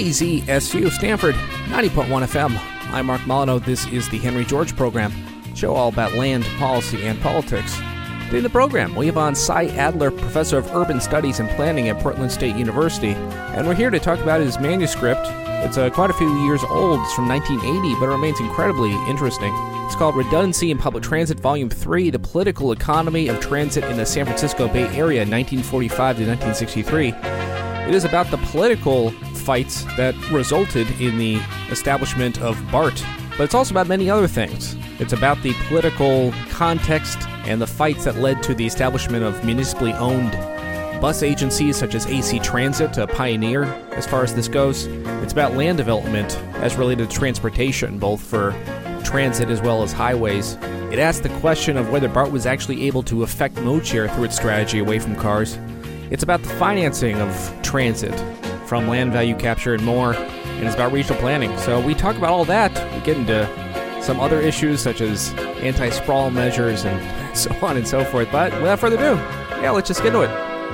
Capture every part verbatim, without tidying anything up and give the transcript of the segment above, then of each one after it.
W Z S U Stanford, ninety point one F M. I'm Mark Molyneux. This is the Henry George Program, show all about land, policy, and politics. Today in the program, we have on Cy Adler, Professor of Urban Studies and Planning at Portland State University, and we're here to talk about his manuscript. It's uh, quite a few years old. It's from nineteen eighty, but it remains incredibly interesting. It's called Redundancy in Public Transit, Volume three, The Political Economy of Transit in the San Francisco Bay Area, nineteen forty-five to nineteen sixty-three. It is about the political fights that resulted in the establishment of BART, but it's also about many other things. It's about the political context and the fights that led to the establishment of municipally owned bus agencies such as A C Transit, a pioneer as far as this goes. It's about land development as related to transportation, both for transit as well as highways. It asks the question of whether BART was actually able to affect mode share through its strategy away from cars. It's about the financing of transit from land value capture and more, and it's about regional planning. So we talk about all that. We get into some other issues such as anti-sprawl measures and so on and so forth. But without further ado, yeah, let's just get into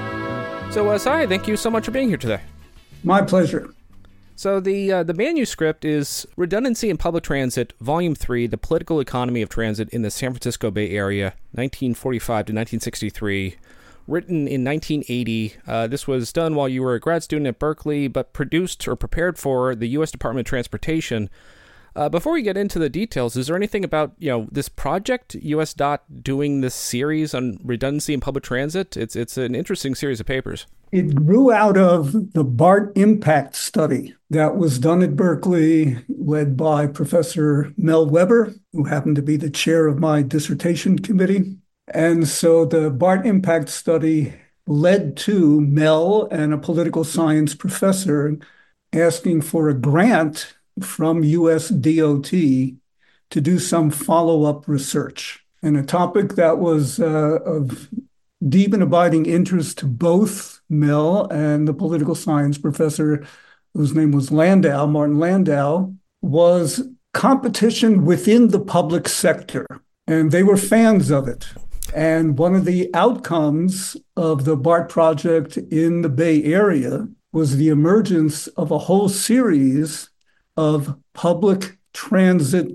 it. So, uh, Cy, thank you so much for being here today. My pleasure. So the uh, the manuscript is Redundancy in Public Transit, Volume three, The Political Economy of Transit in the San Francisco Bay Area, nineteen forty-five to nineteen sixty-three. Written in nineteen eighty. Uh, this was done while you were a grad student at Berkeley, but produced or prepared for the U S Department of Transportation. Uh, before we get into the details, is there anything about, you know, this project, U S D O T doing this series on redundancy in public transit? It's it's an interesting series of papers. It grew out of the BART impact study that was done at Berkeley, led by Professor Mel Weber, who happened to be the chair of my dissertation committee. And so the BART impact study led to Mel and a political science professor asking for a grant from U S D O T to do some follow-up research. And a topic that was uh, of deep and abiding interest to both Mel and the political science professor, whose name was Landau, Martin Landau, was competition within the public sector. And they were fans of it. And one of the outcomes of the BART project in the Bay Area was the emergence of a whole series of public transit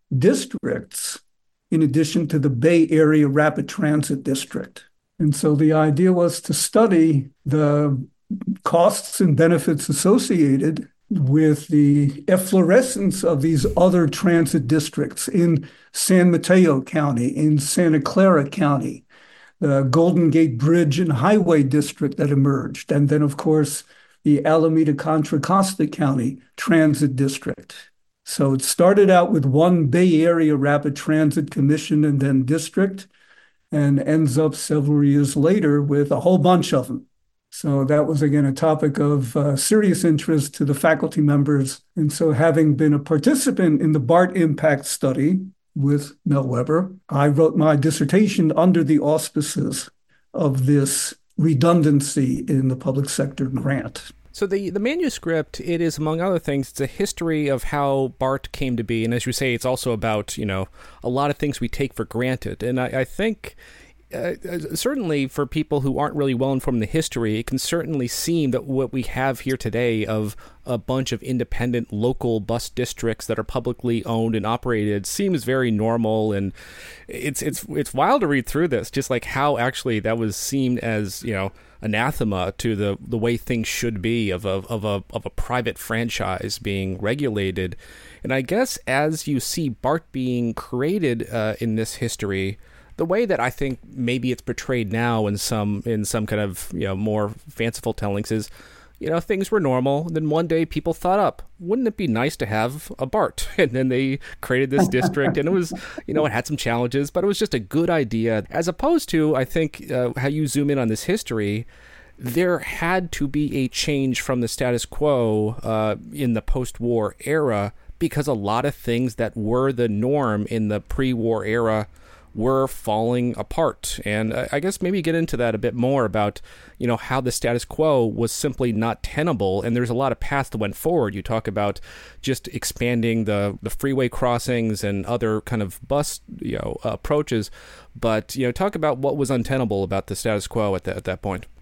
districts in addition to the Bay Area Rapid Transit District. And so the idea was to study the costs and benefits associated with the efflorescence of these other transit districts in San Mateo County, in Santa Clara County, the Golden Gate Bridge and Highway District that emerged, and then, of course, the Alameda Contra Costa County Transit District. So it started out with one Bay Area Rapid Transit Commission and then district, and ends up several years later with a whole bunch of them. So that was, again, a topic of uh, serious interest to the faculty members. And so having been a participant in the BART impact study with Mel Weber, I wrote my dissertation under the auspices of this redundancy in the public sector grant. So the, the manuscript, it is, among other things, it's a history of how BART came to be. And as you say, it's also about, you know, a lot of things we take for granted. And I, I think... Uh, certainly for people who aren't really well informed in the history, it can certainly seem that what we have here today of a bunch of independent local bus districts that are publicly owned and operated seems very normal, and it's it's it's wild to read through this, just like how actually that was seen as, you know, anathema to the the way things should be of a of a of a private franchise being regulated. And I guess as you see BART being created uh, in this history, the way that I think maybe it's portrayed now in some in some kind of, you know, more fanciful tellings is, you know, things were normal. And then one day people thought up, wouldn't it be nice to have a BART? And then they created this district, and it was, you know, it had some challenges, but it was just a good idea. As opposed to, I think, uh, how you zoom in on this history, there had to be a change from the status quo uh, in the post-war era, because a lot of things that were the norm in the pre-war era were falling apart. And I guess maybe get into that a bit more about, you know, how the status quo was simply not tenable. And there's a lot of paths that went forward. You talk about just expanding the, the freeway crossings and other kind of bus, you know, approaches. But, you know, talk about what was untenable about the status quo at, the, at that point.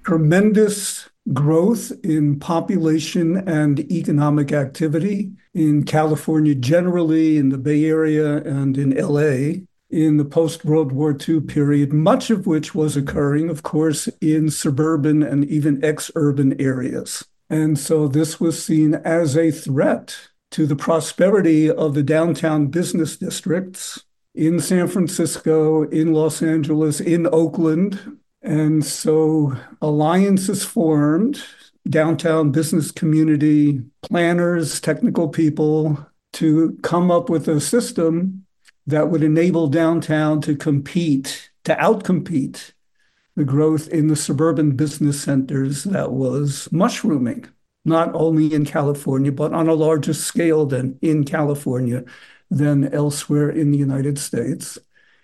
tremendous growth in population and economic activity in California generally, in the Bay Area, and in L A in the post-World War two period, much of which was occurring, of course, in suburban and even ex-urban areas. And so this was seen as a threat to the prosperity of the downtown business districts in San Francisco, in Los Angeles, in Oakland. And so alliances formed, downtown business community planners, technical people, to come up with a system that would enable downtown to compete, to outcompete the growth in the suburban business centers that was mushrooming, not only in California, but on a larger scale than in California than elsewhere in the United States.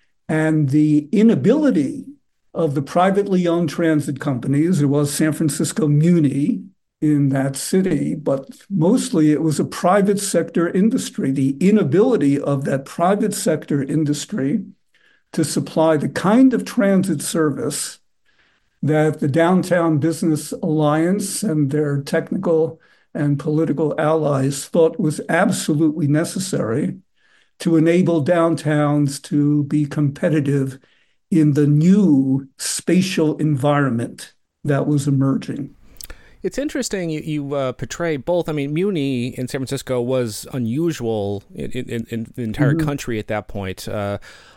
And the inability of the privately owned transit companies, there was San Francisco Muni in that city, but mostly it was a private sector industry. The inability of that private sector industry to supply the kind of transit service that the Downtown Business Alliance and their technical and political allies thought was absolutely necessary to enable downtowns to be competitive in the new spatial environment that was emerging. It's interesting you, you uh, portray both. I mean, Muni in San Francisco was unusual in, in, in the entire mm-hmm. country at that point, uh,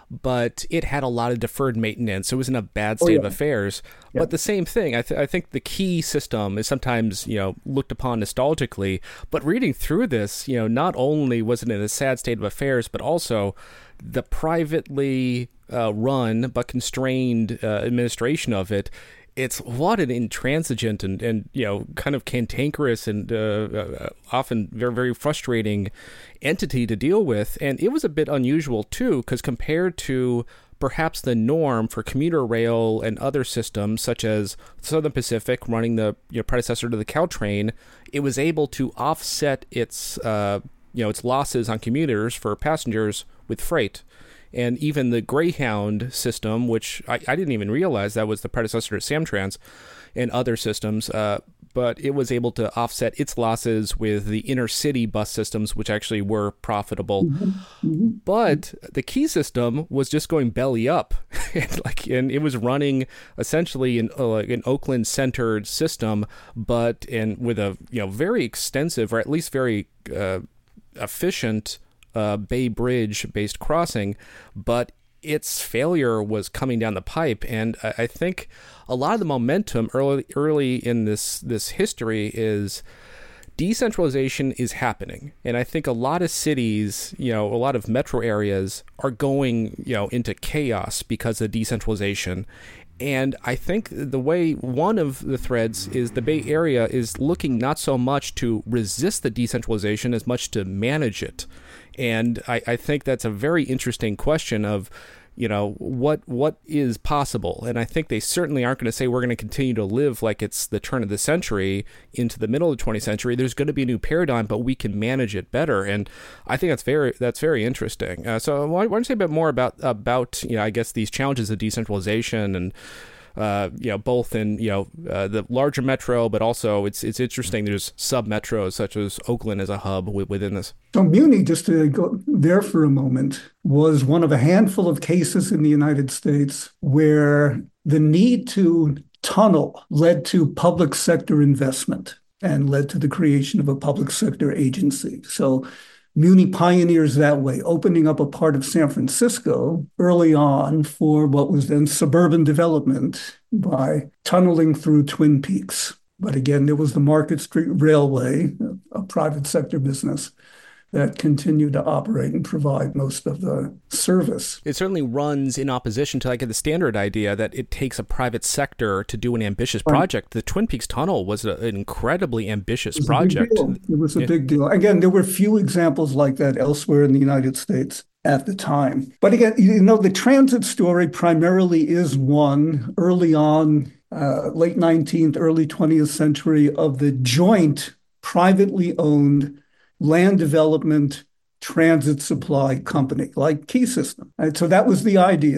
but it had a lot of deferred maintenance. It was in a bad state oh, yeah. of affairs. Yeah. But the same thing, I, th- I think the key system is sometimes, you know, looked upon nostalgically, but reading through this, you know, not only was it in a sad state of affairs, but also the privately uh, run but constrained uh, administration of it. It's what an intransigent and, and you know, kind of cantankerous and uh, uh, often very, very frustrating entity to deal with. And it was a bit unusual, too, because compared to perhaps the norm for commuter rail and other systems, such as Southern Pacific running the you know, predecessor to the Caltrain, it was able to offset its, uh, you know, its losses on commuters for passengers with freight. And even the Greyhound system, which I, I didn't even realize that was the predecessor to Samtrans and other systems, uh, but it was able to offset its losses with the inner city bus systems, which actually were profitable. Mm-hmm. Mm-hmm. But the Key system was just going belly up, and like, and it was running essentially an uh, an Oakland-centered system, but and with a you know very extensive or at least very uh, efficient Uh, Bay Bridge-based crossing, but its failure was coming down the pipe. And I, I think a lot of the momentum early early in this this history is decentralization is happening. And I think a lot of cities, you know, a lot of metro areas are going, you know, into chaos because of decentralization. And I think the way one of the threads is the Bay Area is looking not so much to resist the decentralization as much to manage it. And I, I think that's a very interesting question of, you know, what what is possible. And I think they certainly aren't going to say we're going to continue to live like it's the turn of the century into the middle of the twentieth century. There's going to be a new paradigm, but we can manage it better. And I think that's very that's very interesting. Uh, so why, why don't you say a bit more about, about, you know, I guess these challenges of decentralization and, Uh, you know, both in, you know, uh, the larger metro, but also it's it's interesting there's sub-metros such as Oakland as a hub w- within this. So Muni, just to go there for a moment, was one of a handful of cases in the United States where the need to tunnel led to public sector investment and led to the creation of a public sector agency. So Muni pioneers that way, opening up a part of San Francisco early on for what was then suburban development by tunneling through Twin Peaks. But again, there was the Market Street Railway, a private sector business that continued to operate and provide most of the service. It certainly runs in opposition to like the standard idea that it takes a private sector to do an ambitious project. Right. The Twin Peaks Tunnel was a, an incredibly ambitious it project. It was a yeah. big deal. Again, there were few examples like that elsewhere in the United States at the time. But again, you know, the transit story primarily is one early on, uh, late nineteenth, early twentieth century of the joint privately owned land development transit supply company like Key System. And so that was the idea.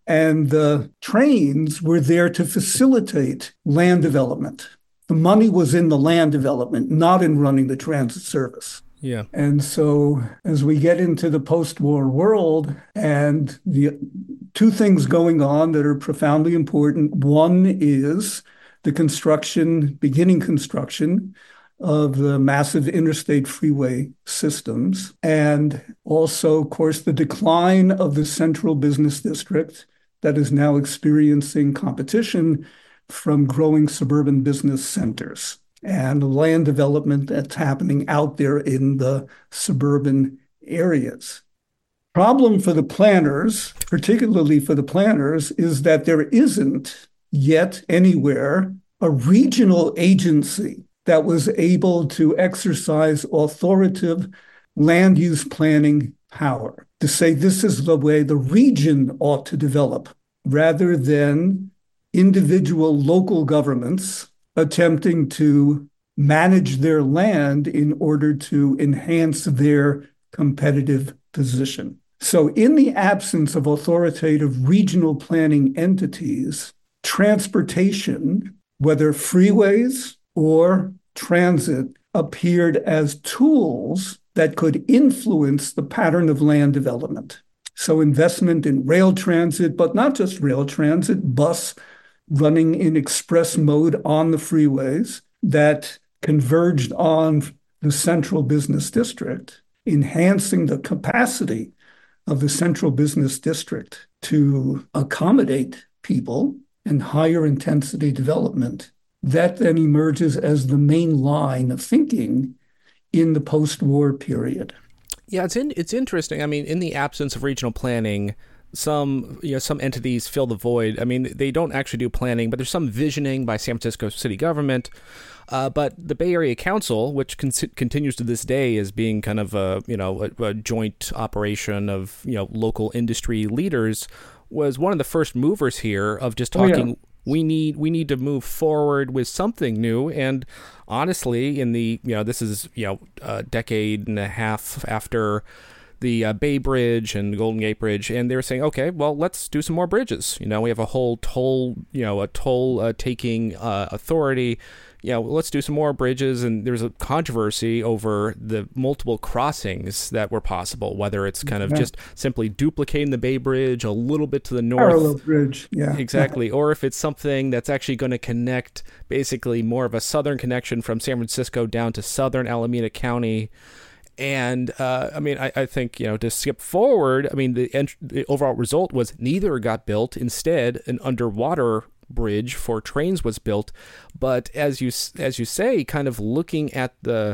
and the trains were there to facilitate land development. The money was in the land development, not in running the transit service. Yeah. And so as we get into the post-war world and the two things going on that are profoundly important, one is the construction, beginning construction of the massive interstate freeway systems, and also, of course, the decline of the central business district that is now experiencing competition from growing suburban business centers and the land development that's happening out there in the suburban areas. Problem for the planners, particularly for the planners, is that there isn't yet anywhere a regional agency that was able to exercise authoritative land use planning power to say this is the way the region ought to develop, rather than individual local governments attempting to manage their land in order to enhance their competitive position. So in the absence of authoritative regional planning entities, transportation, whether freeways or transit, appeared as tools that could influence the pattern of land development. So investment in rail transit, but not just rail transit, bus running in express mode on the freeways that converged on the central business district, enhancing the capacity of the central business district to accommodate people and higher intensity development. That then emerges as the main line of thinking in the post-war period. Yeah, it's in, it's interesting. I mean, in the absence of regional planning, some you know some entities fill the void. I mean, they don't actually do planning, but there's some visioning by San Francisco city government. Uh, but the Bay Area Council, which con- continues to this day as being kind of a you know a, a joint operation of you know local industry leaders, was one of the first movers here of just talking. Oh, yeah. We need we need to move forward with something new. And honestly, in the you know this is you know a decade and a half after the uh, Bay Bridge and the Golden Gate Bridge, and they were saying, okay, well, let's do some more bridges. You know, we have a whole toll you know a toll uh, taking uh, authority. Yeah, well, let's do some more bridges. And there's a controversy over the multiple crossings that were possible, whether it's kind of yeah. just simply duplicating the Bay Bridge a little bit to the north. Parallel bridge, yeah. Exactly. Or if it's something that's actually going to connect basically more of a southern connection from San Francisco down to southern Alameda County. And, uh, I mean, I, I think, you know, to skip forward, I mean, the, ent- the overall result was neither got built. Instead, an underwater bridge for trains was built. But as you as you say, kind of looking at the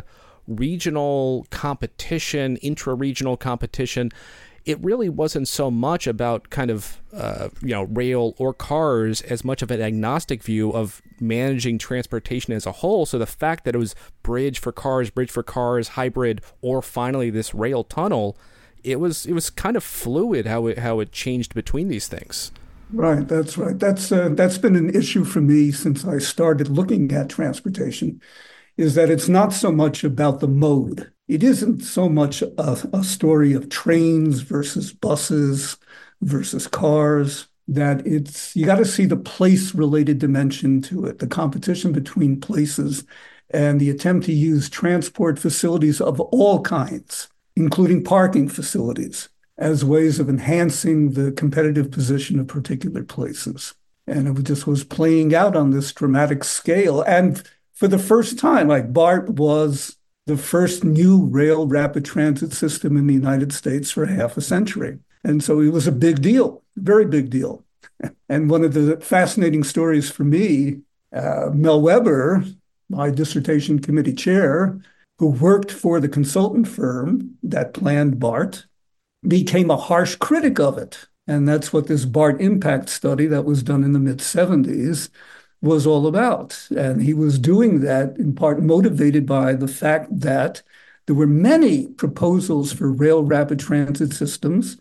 regional competition, intra-regional competition, it really wasn't so much about kind of uh, you know rail or cars as much of an agnostic view of managing transportation as a whole. So the fact that it was bridge for cars, bridge for cars, hybrid, or finally this rail tunnel, it was it was kind of fluid how it how it changed between these things. Right, that's right. That's uh, that's been an issue for me since I started looking at transportation, is that it's not so much about the mode. It isn't so much a, a story of trains versus buses versus cars, that it's, you got to see the place-related dimension to it, the competition between places and the attempt to use transport facilities of all kinds, including parking facilities, as ways of enhancing the competitive position of particular places. And it just was playing out on this dramatic scale. And for the first time, like BART was the first new rail rapid transit system in the United States for half a century. And so it was a big deal, very big deal. And one of the fascinating stories for me, uh, Mel Weber, my dissertation committee chair, who worked for the consultant firm that planned BART, became a harsh critic of it. And that's what this BART impact study that was done in the mid seventies was all about. And he was doing that in part motivated by the fact that there were many proposals for rail rapid transit systems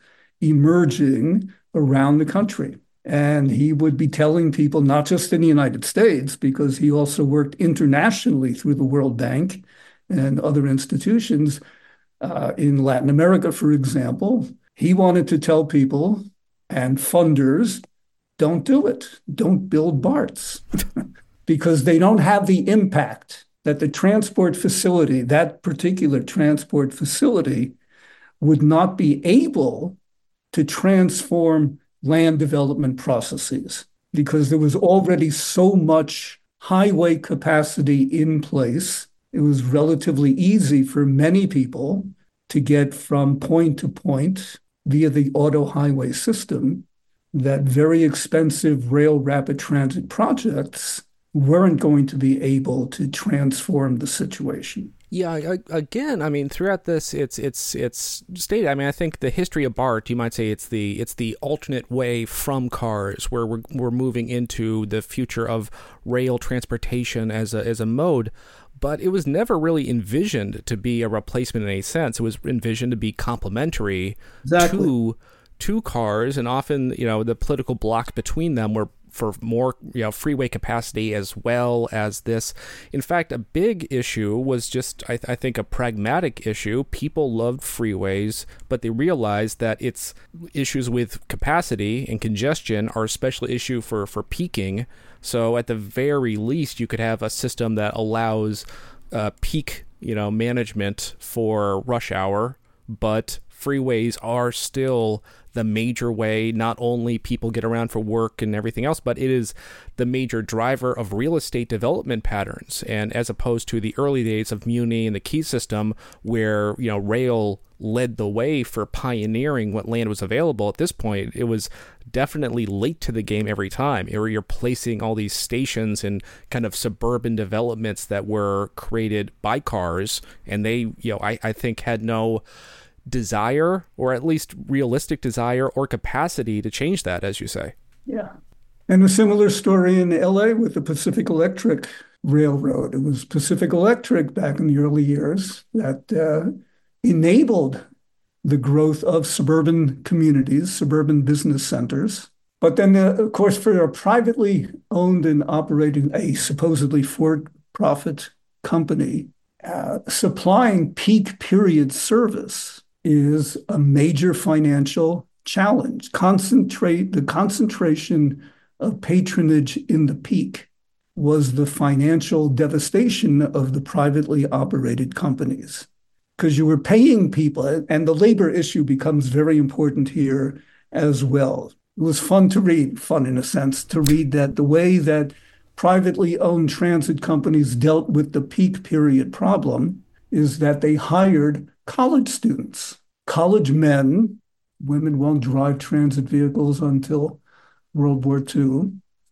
emerging around the country. And he would be telling people, not just in the United States, because he also worked internationally through the World Bank and other institutions, Uh, in Latin America, for example, he wanted to tell people And funders don't do it, don't build BARTs because they don't have the impact that the transport facility, that particular transport facility, would not be able to transform land development processes because there was already so much highway capacity in place. It was relatively easy for many people to get from point to point via the auto highway system that very expensive rail rapid transit projects weren't going to be able to transform the situation. Yeah, I, again, I mean, throughout this, it's it's it's stated. I mean, I think the history of BART, you might say, it's the it's the alternate way from cars, where we're we're moving into the future of rail transportation as a as a mode. But it was never really envisioned to be a replacement in any sense. It was envisioned to be complementary exactly. to to cars, and often, you know, the political block between them were for more, you know, freeway capacity as well as this. In fact, a big issue was just, I, th- I think, a pragmatic issue. People loved freeways, but they realized that its issues with capacity and congestion are a special issue for, for peaking. So at the very least, you could have a system that allows uh, peak, you know, management for rush hour, but freeways are still the major way not only people get around for work and everything else, but it is the major driver of real estate development patterns. And as opposed to the early days of Muni and the Key system, where, you know, rail led the way for pioneering what land was available, at this point, it was definitely late to the game every time. Or you're placing all these stations in kind of suburban developments that were created by cars, and they, you know, I, I think had no desire, or at least realistic desire or capacity to change that, as you say. Yeah. And a similar story in L A with the Pacific Electric Railroad. It was Pacific Electric back in the early years that uh, enabled the growth of suburban communities, suburban business centers. But then, uh, of course, for a privately owned and operating, a supposedly for-profit company, uh, supplying peak period service is a major financial challenge. Concentrate the concentration of patronage in the peak was the financial devastation of the privately operated companies, because you were paying people, and the labor issue becomes very important here as well. It was fun to read, fun in a sense, to read that the way that privately owned transit companies dealt with the peak period problem is that they hired college students, college men. Women won't drive transit vehicles until World War Two.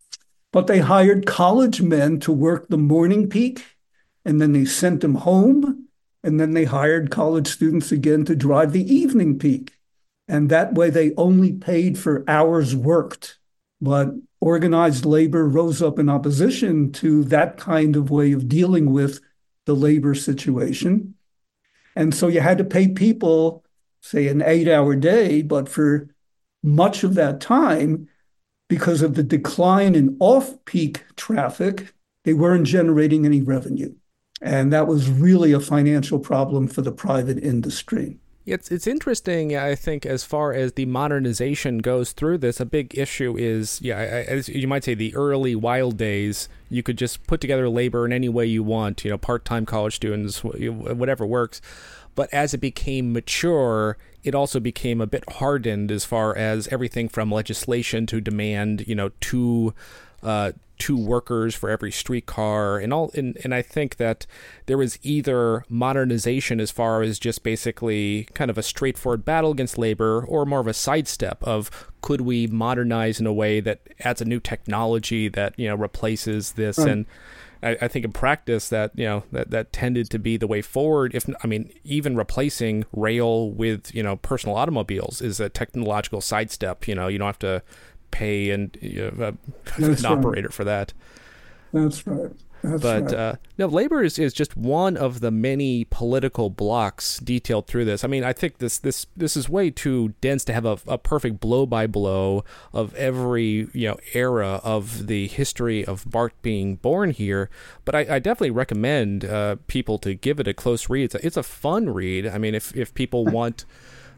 But they hired college men to work the morning peak, and then they sent them home, and then they hired college students again to drive the evening peak. And that way they only paid for hours worked. But organized labor rose up in opposition to that kind of way of dealing with the labor situation. And so you had to pay people, say, an eight-hour day, but for much of that time, because of the decline in off-peak traffic, they weren't generating any revenue. And that was really a financial problem for the private industry. It's it's interesting, I think, as far as the modernization goes through this. A big issue is, yeah, as you might say, the early wild days, you could just put together labor in any way you want, you know, part-time college students, whatever works. But as it became mature, it also became a bit hardened as far as everything from legislation to demand, you know, two uh, two workers for every streetcar and all. And, and I think that there was either modernization as far as just basically kind of a straightforward battle against labor, or more of a sidestep of, could we modernize in a way that adds a new technology that, you know, replaces this? Right. And I, I think in practice that, you know, that, that tended to be the way forward. If, I mean, even replacing rail with, you know, personal automobiles is a technological sidestep. You know, you don't have to pay and you know, uh, an operator for that. That's right. That's but right. uh, no, labor is, is just one of the many political blocks detailed through this. I mean, I think this this this is way too dense to have a, a perfect blow by blow of every, you know, era of the history of BART being born here. But I, I definitely recommend uh, people to give it a close read. It's a, it's a fun read. I mean, if if people want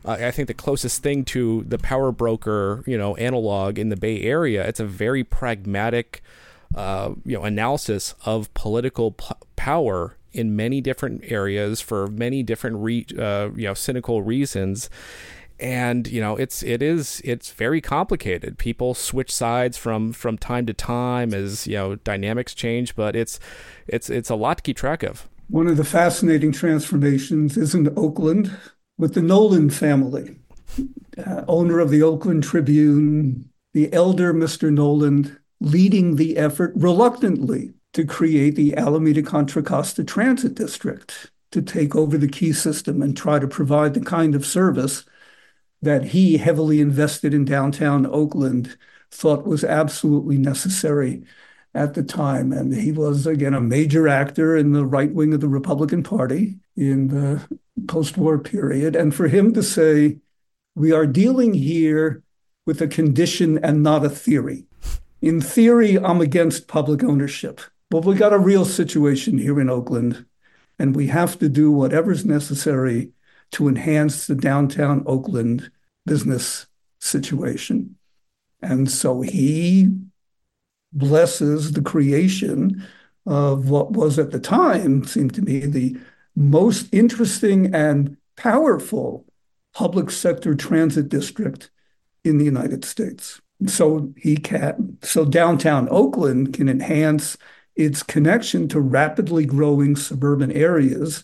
uh, I think the closest thing to the power broker, you know, analog in the Bay Area. It's a very pragmatic, uh, you know, analysis of political p- power in many different areas for many different, re- uh, you know, cynical reasons. And, you know, it's, it is, it's very complicated. People switch sides from, from time to time as, you know, dynamics change, but it's, it's, it's a lot to keep track of. One of the fascinating transformations is in Oakland with the Nolan family, uh, owner of the Oakland Tribune, the elder Mister Nolan leading the effort reluctantly to create the Alameda Contra Costa Transit District to take over the Key system and try to provide the kind of service that he, heavily invested in downtown Oakland, thought was absolutely necessary at the time. And he was, again, a major actor in the right wing of the Republican Party in the post-war period. And for him to say, we are dealing here with a condition and not a theory. In theory, I'm against public ownership, but we got a real situation here in Oakland, and we have to do whatever's necessary to enhance the downtown Oakland business situation. And so he blesses the creation of what was at the time, seemed to me, the most interesting and powerful public sector transit district in the United States. So he can, so downtown Oakland can enhance its connection to rapidly growing suburban areas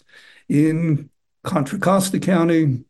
in Contra Costa County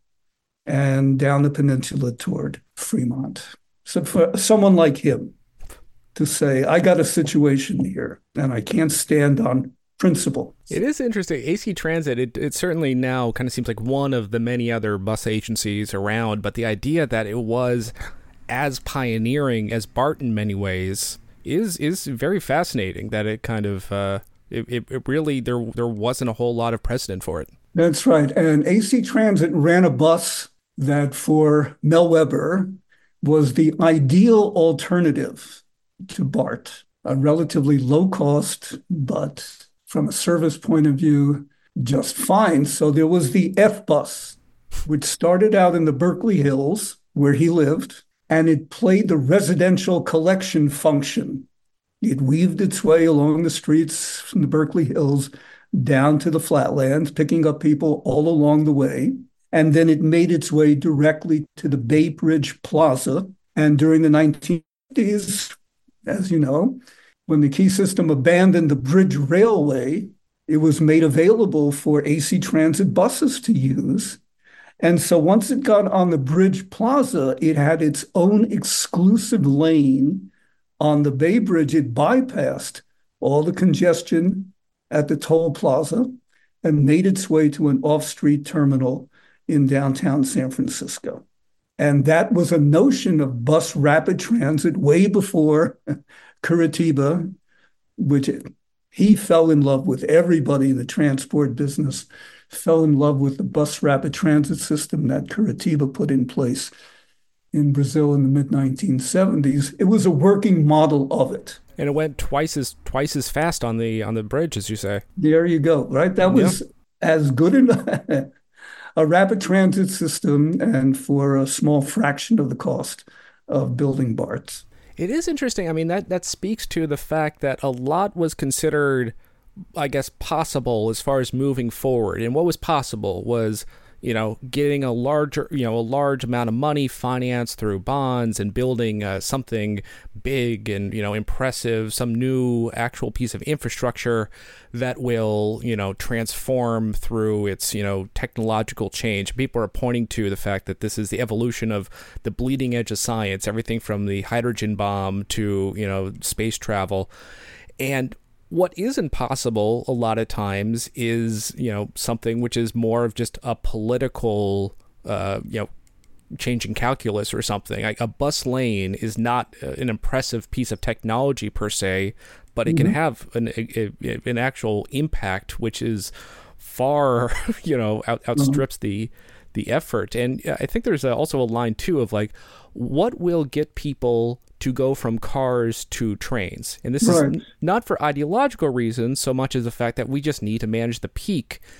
and down the peninsula toward Fremont. So for someone like him to say, I got a situation here and I can't stand on principle. It is interesting. A C Transit, it, it certainly now kind of seems like one of the many other bus agencies around, but the idea that it was as pioneering as BART in many ways is is very fascinating, that it kind of, uh, it, it really, there there wasn't a whole lot of precedent for it. That's right. And A C Transit ran a bus that for Mel Weber was the ideal alternative to BART, a relatively low cost, but from a service point of view, just fine. So there was the F bus, which started out in the Berkeley Hills where he lived, and it played the residential collection function. It weaved its way along the streets from the Berkeley Hills down to the flatlands, picking up people all along the way. And then it made its way directly to the Bay Bridge Plaza. And during the nineteen fifties, as you know, when the Key system abandoned the Bridge Railway, it was made available for A C Transit buses to use. And so once it got on the Bridge Plaza, it had its own exclusive lane on the Bay Bridge. It bypassed all the congestion at the toll plaza and made its way to an off-street terminal in downtown San Francisco. And that was a notion of bus rapid transit way before Curitiba, which he fell in love with. Everybody in the transport business fell in love with the bus rapid transit system that Curitiba put in place in Brazil in the mid nineteen seventies. It was a working model of it. And it went twice as twice as fast on the on the bridge, as you say. There you go, right? That was yeah. as good a, a rapid transit system, and for a small fraction of the cost of building BARTs. It is interesting. I mean, that, that speaks to the fact that a lot was considered, I guess, possible as far as moving forward. And what was possible was, you know, getting a larger, you know, a large amount of money financed through bonds and building uh, something big and, you know, impressive, some new actual piece of infrastructure that will, you know, transform through its, you know, technological change. People are pointing to the fact that this is the evolution of the bleeding edge of science, everything from the hydrogen bomb to, you know, space travel. And what isn't possible a lot of times is, you know, something which is more of just a political, uh, you know, changing calculus or something. Like a bus lane is not an impressive piece of technology per se, but it mm-hmm. can have an a, a, an actual impact which is far, you know, out, outstrips mm-hmm. the the effort. And I think there's a, also a line too of like, what will get people to go from cars to trains? And this right. is not for ideological reasons so much as the fact that we just need to manage the peak.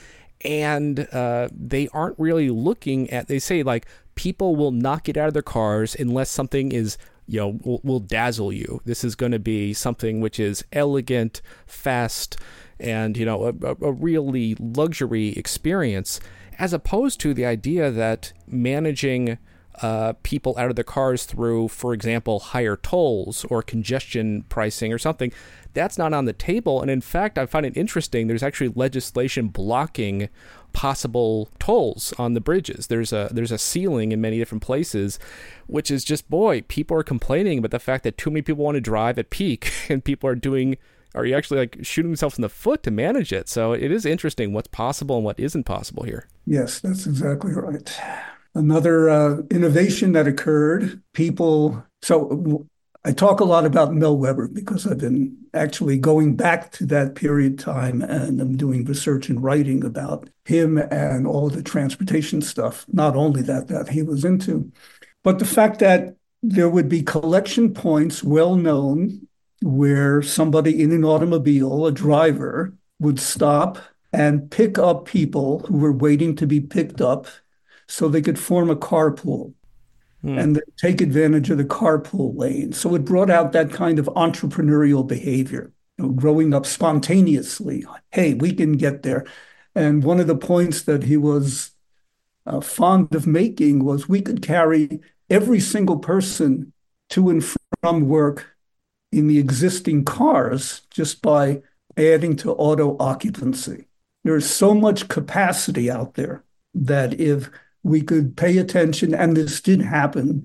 and uh, they aren't really looking at, they say like people will not get out of their cars unless something is, you know, will, will dazzle you. This is going to be something which is elegant, fast, and, you know, a, a really luxury experience, as opposed to the idea that managing uh, people out of their cars through, for example, higher tolls or congestion pricing or something, that's not on the table. And in fact, I find it interesting. There's actually legislation blocking possible tolls on the bridges. There's a there's a ceiling in many different places, which is just, boy, people are complaining about the fact that too many people want to drive at peak, and people are doing are you actually like shooting themselves in the foot to manage it. So it is interesting what's possible and what isn't possible here. Yes, that's exactly right. Another uh, innovation that occurred, people, so I talk a lot about Mel Webber because I've been actually going back to that period of time, and I'm doing research and writing about him and all the transportation stuff, not only that, that he was into, but the fact that there would be collection points well known where somebody in an automobile, a driver, would stop and pick up people who were waiting to be picked up so they could form a carpool. Hmm. And take advantage of the carpool lane. So it brought out that kind of entrepreneurial behavior, you know, growing up spontaneously. Hey, we can get there. And one of the points that he was uh, fond of making was we could carry every single person to and from work in the existing cars just by adding to auto occupancy. There's so much capacity out there that if we could pay attention, and this did happen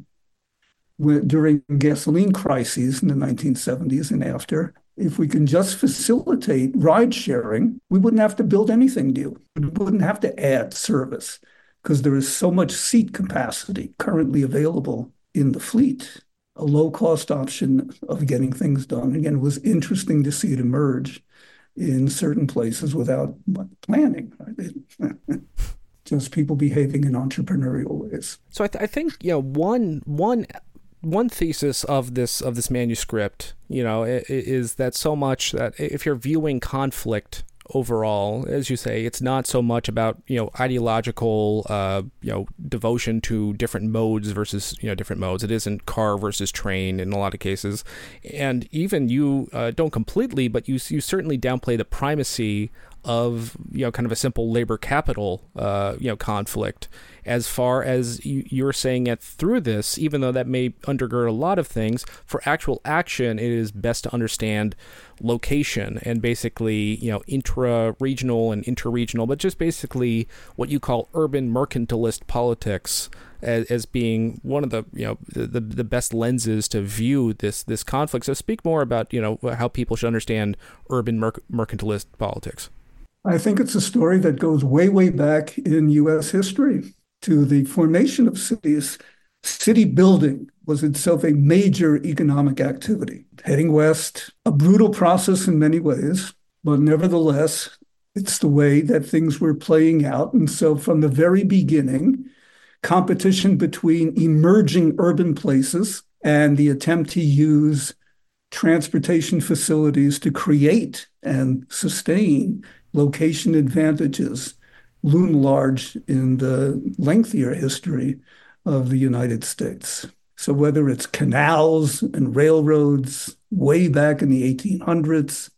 during gasoline crises in the nineteen seventies and after, if we can just facilitate ride sharing, we wouldn't have to build anything new. We wouldn't have to add service because there is so much seat capacity currently available in the fleet. A low-cost option of getting things done. Again, it was interesting to see it emerge in certain places without planning. Right? Just people behaving in entrepreneurial ways. So I, th- I think, you know, one one one thesis of this of this manuscript, you know, is that so much that if you're viewing conflict overall, as you say, it's not so much about, you know, ideological, uh, you know, devotion to different modes versus, you know, different modes. It isn't car versus train in a lot of cases. And even you uh, don't completely, but you you certainly downplay the primacy of, you know, kind of a simple labor capital, uh, you know, conflict, as far as you, you're saying it through this, even though that may undergird a lot of things. For actual action, it is best to understand location and basically, you know, intra-regional and interregional, but just basically what you call urban mercantilist politics as, as being one of the, you know, the, the best lenses to view this, this conflict. So speak more about, you know, how people should understand urban merc- mercantilist politics. I think it's a story that goes way, way back in U S history to the formation of cities. City building was itself a major economic activity. Heading west, a brutal process in many ways, but nevertheless, it's the way that things were playing out. And so from the very beginning, competition between emerging urban places and the attempt to use transportation facilities to create and sustain location advantages loom large in the lengthier history of the United States. So whether it's canals and railroads way back in the eighteen hundreds,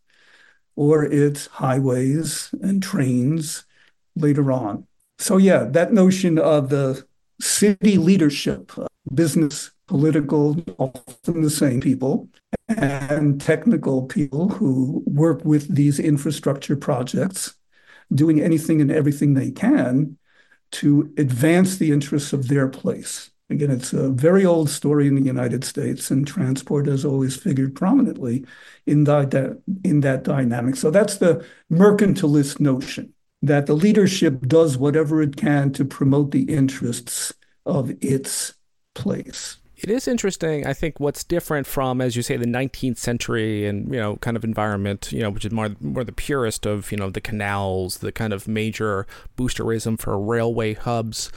or it's highways and trains later on. So yeah, that notion of the city leadership, business, political, often the same people, and technical people who work with these infrastructure projects, doing anything and everything they can to advance the interests of their place. Again, it's a very old story in the United States, and transport has always figured prominently in that, in that dynamic. So that's the mercantilist notion, that the leadership does whatever it can to promote the interests of its place. It is interesting. I think what's different from, as you say, the nineteenth century and, you know, kind of environment, you know, which is more more the purest of, you know, the canals, the kind of major boosterism for railway hubs.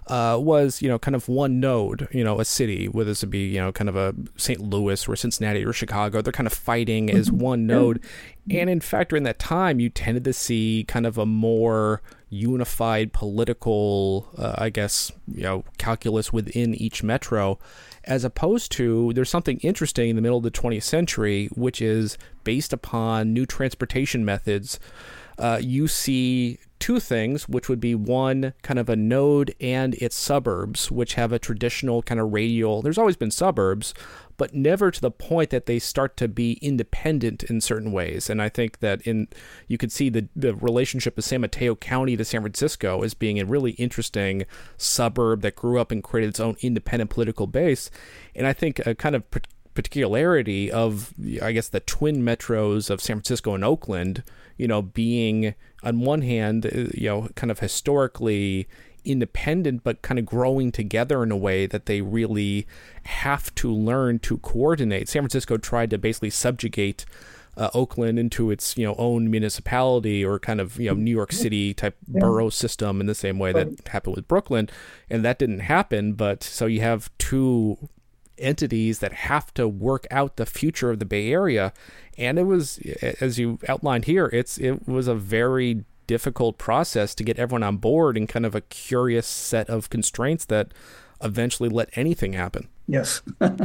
uh, was, you know, kind of one node, you know, a city, whether this would be, you know, kind of a Saint Louis or Cincinnati or Chicago. They're kind of fighting as one node. And in fact, during that time, you tended to see kind of a more unified political, uh, I guess, you know, calculus within each metro, as opposed to there's something interesting in the middle of the twentieth century, which is based upon new transportation methods. Uh, you see two things, which would be one, kind of a node and its suburbs, which have a traditional kind of radial. There's always been suburbs, but never to the point that they start to be independent in certain ways. And I think that in you could see the, the relationship of San Mateo County to San Francisco as being a really interesting suburb that grew up and created its own independent political base. And I think a kind of particularity of, I guess, the twin metros of San Francisco and Oakland, you know, being on one hand, you know, kind of historically independent, but kind of growing together in a way that they really have to learn to coordinate. San Francisco tried to basically subjugate uh, Oakland into its, you know, own municipality or kind of, you know, New York City type yeah. borough system in the same way that happened with Brooklyn. And that didn't happen. But so you have two entities that have to work out the future of the Bay Area. And it was, as you outlined here, it's it was a very difficult process to get everyone on board and kind of a curious set of constraints that eventually let anything happen. Yes.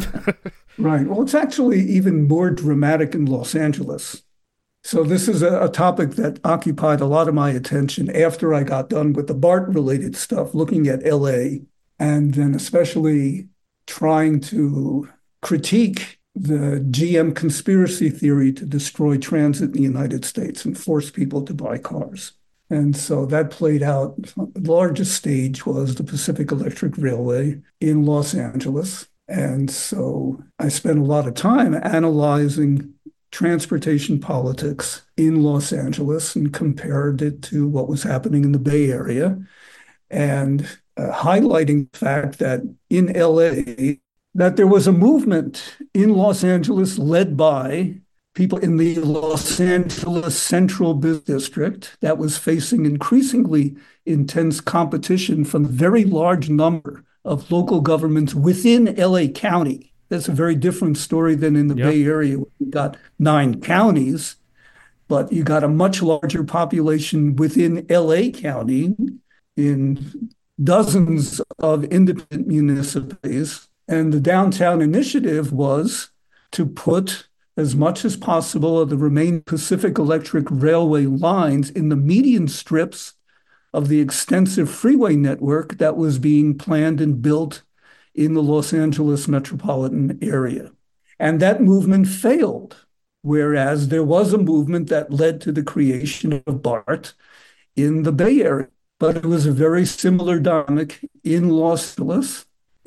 Right. Well, it's actually even more dramatic in Los Angeles. So this is a, a topic that occupied a lot of my attention after I got done with the BART-related stuff, looking at L A, and then especially trying to critique the G M conspiracy theory to destroy transit in the United States and force people to buy cars. And so that played out. The largest stage was the Pacific Electric Railway in Los Angeles. And so I spent a lot of time analyzing transportation politics in Los Angeles and compared it to what was happening in the Bay Area, and uh, highlighting the fact that in L A, that there was a movement in Los Angeles led by people in the Los Angeles Central Business District that was facing increasingly intense competition from a very large number of local governments within L A County. That's a very different story than in the yep. Bay Area, where you got nine counties, but you got a much larger population within L A County in dozens of independent municipalities. And the downtown initiative was to put as much as possible of the remaining Pacific Electric Railway lines in the median strips of the extensive freeway network that was being planned and built in the Los Angeles metropolitan area. And that movement failed, whereas there was a movement that led to the creation of BART in the Bay Area. But it was a very similar dynamic in Los Angeles,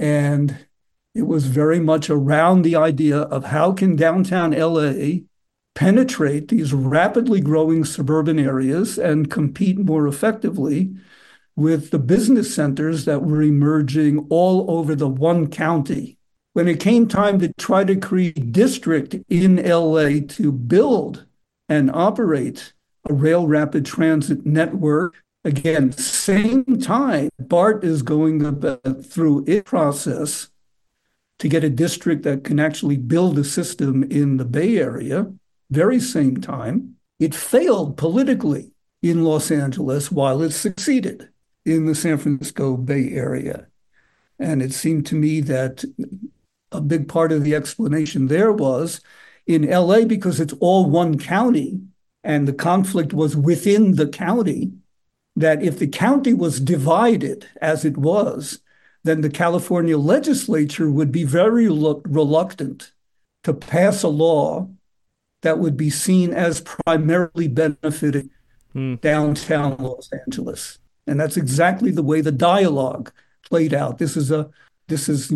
and it was very much around the idea of how can downtown L A penetrate these rapidly growing suburban areas and compete more effectively with the business centers that were emerging all over the one county. When it came time to try to create a district in L A to build and operate a rail rapid transit network, again, same time, BART is going through its process to get a district that can actually build a system in the Bay Area, very same time. It failed politically in Los Angeles while it succeeded in the San Francisco Bay Area. And it seemed to me that a big part of the explanation there was in L A, because it's all one county and the conflict was within the county, that if the county was divided as it was, then the California legislature would be very relu- reluctant to pass a law that would be seen as primarily benefiting mm. downtown Los Angeles. And that's exactly the way the dialogue played out. This is a this is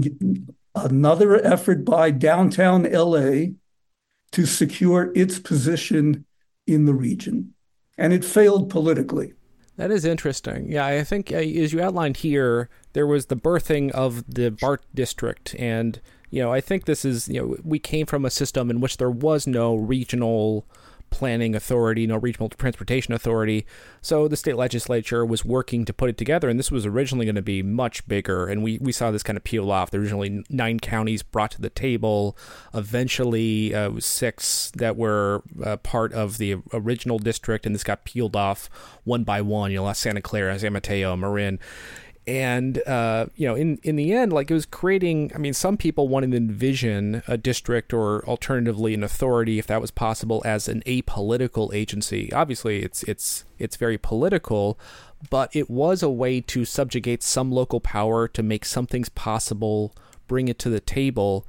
another effort by downtown L A to secure its position in the region. And it failed politically. That is interesting. Yeah, I think uh, as you outlined here, there was the birthing of the BART district. And, you know, I think this is, you know, we came from a system in which there was no regional planning authority, no regional transportation authority. So the state legislature was working to put it together, and this was originally going to be much bigger, and we, we saw this kind of peel off. There were originally nine counties brought to the table. Eventually, uh, it was six that were uh, part of the original district, and this got peeled off one by one. You know, Santa Clara, San Mateo, Marin. And, uh, you know, in, in the end, like, it was creating, I mean, some people wanted to envision a district or alternatively an authority, if that was possible, as an apolitical agency. Obviously, it's it's it's very political, but it was a way to subjugate some local power, to make some things possible, bring it to the table.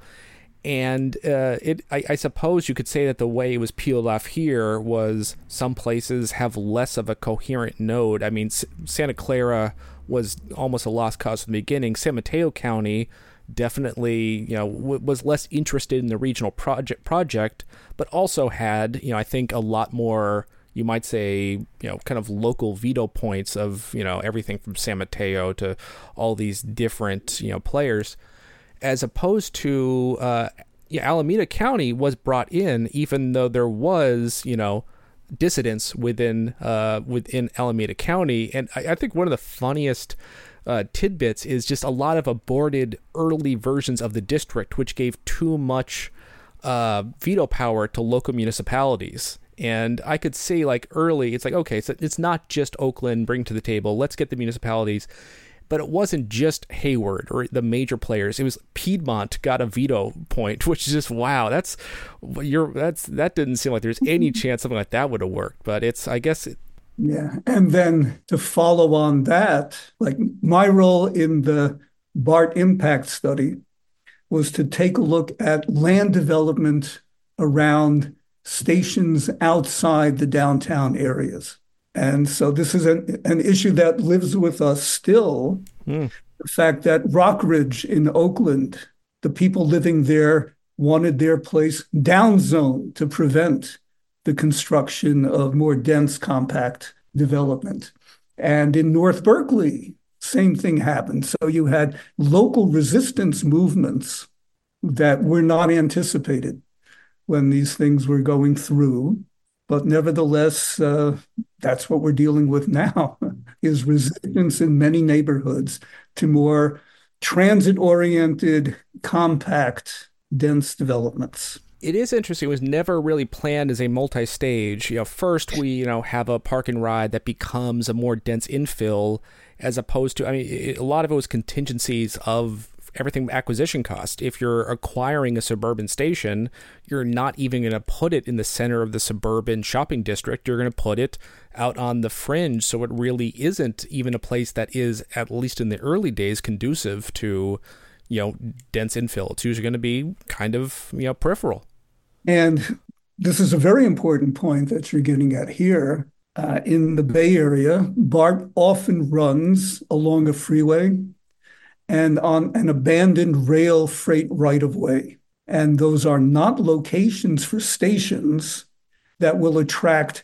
And uh, it, I, I suppose you could say that the way it was peeled off here was some places have less of a coherent node. I mean, S- Santa Clara was almost a lost cause from the beginning. San Mateo County definitely, you know, w- was less interested in the regional project project, but also had, you know, I think a lot more, you might say, you know, kind of local veto points of, you know, everything from San Mateo to all these different, you know, players, as opposed to uh, yeah, Alameda County was brought in, even though there was, you know, dissidents within uh, within Alameda County. And I, I think one of the funniest uh, tidbits is just a lot of aborted early versions of the district, which gave too much uh, veto power to local municipalities. And I could say, like, early, it's like, okay, so it's not just Oakland bring to the table. Let's get the municipalities. But it wasn't just Hayward or the major players. It was Piedmont got a veto point, which is just, wow. That's you're that's that didn't seem like there's any chance something like that would have worked. But it's, I guess. It, yeah. And then to follow on that, like, my role in the BART impact study was to take a look at land development around stations outside the downtown areas. And so this is an, an issue that lives with us still. Mm. The fact that Rockridge in Oakland, the people living there wanted their place downzoned to prevent the construction of more dense, compact development. And in North Berkeley, same thing happened. So you had local resistance movements that were not anticipated when these things were going through. But nevertheless, uh, that's what we're dealing with now, is resistance in many neighborhoods to more transit-oriented, compact, dense developments. It is interesting. It was never really planned as a multi-stage. You know, first we, you know, have a park and ride that becomes a more dense infill, as opposed to, I mean, it, a lot of it was contingencies of everything acquisition cost. If you're acquiring a suburban station, you're not even going to put it in the center of the suburban shopping district. You're going to put it out on the fringe. So it really isn't even a place that is, at least in the early days, conducive to, you know, dense infill. It's usually going to be kind of, you know, peripheral. And this is a very important point that you're getting at here. Uh, in the Bay Area, BART often runs along a freeway and on an abandoned rail freight right-of-way. And those are not locations for stations that will attract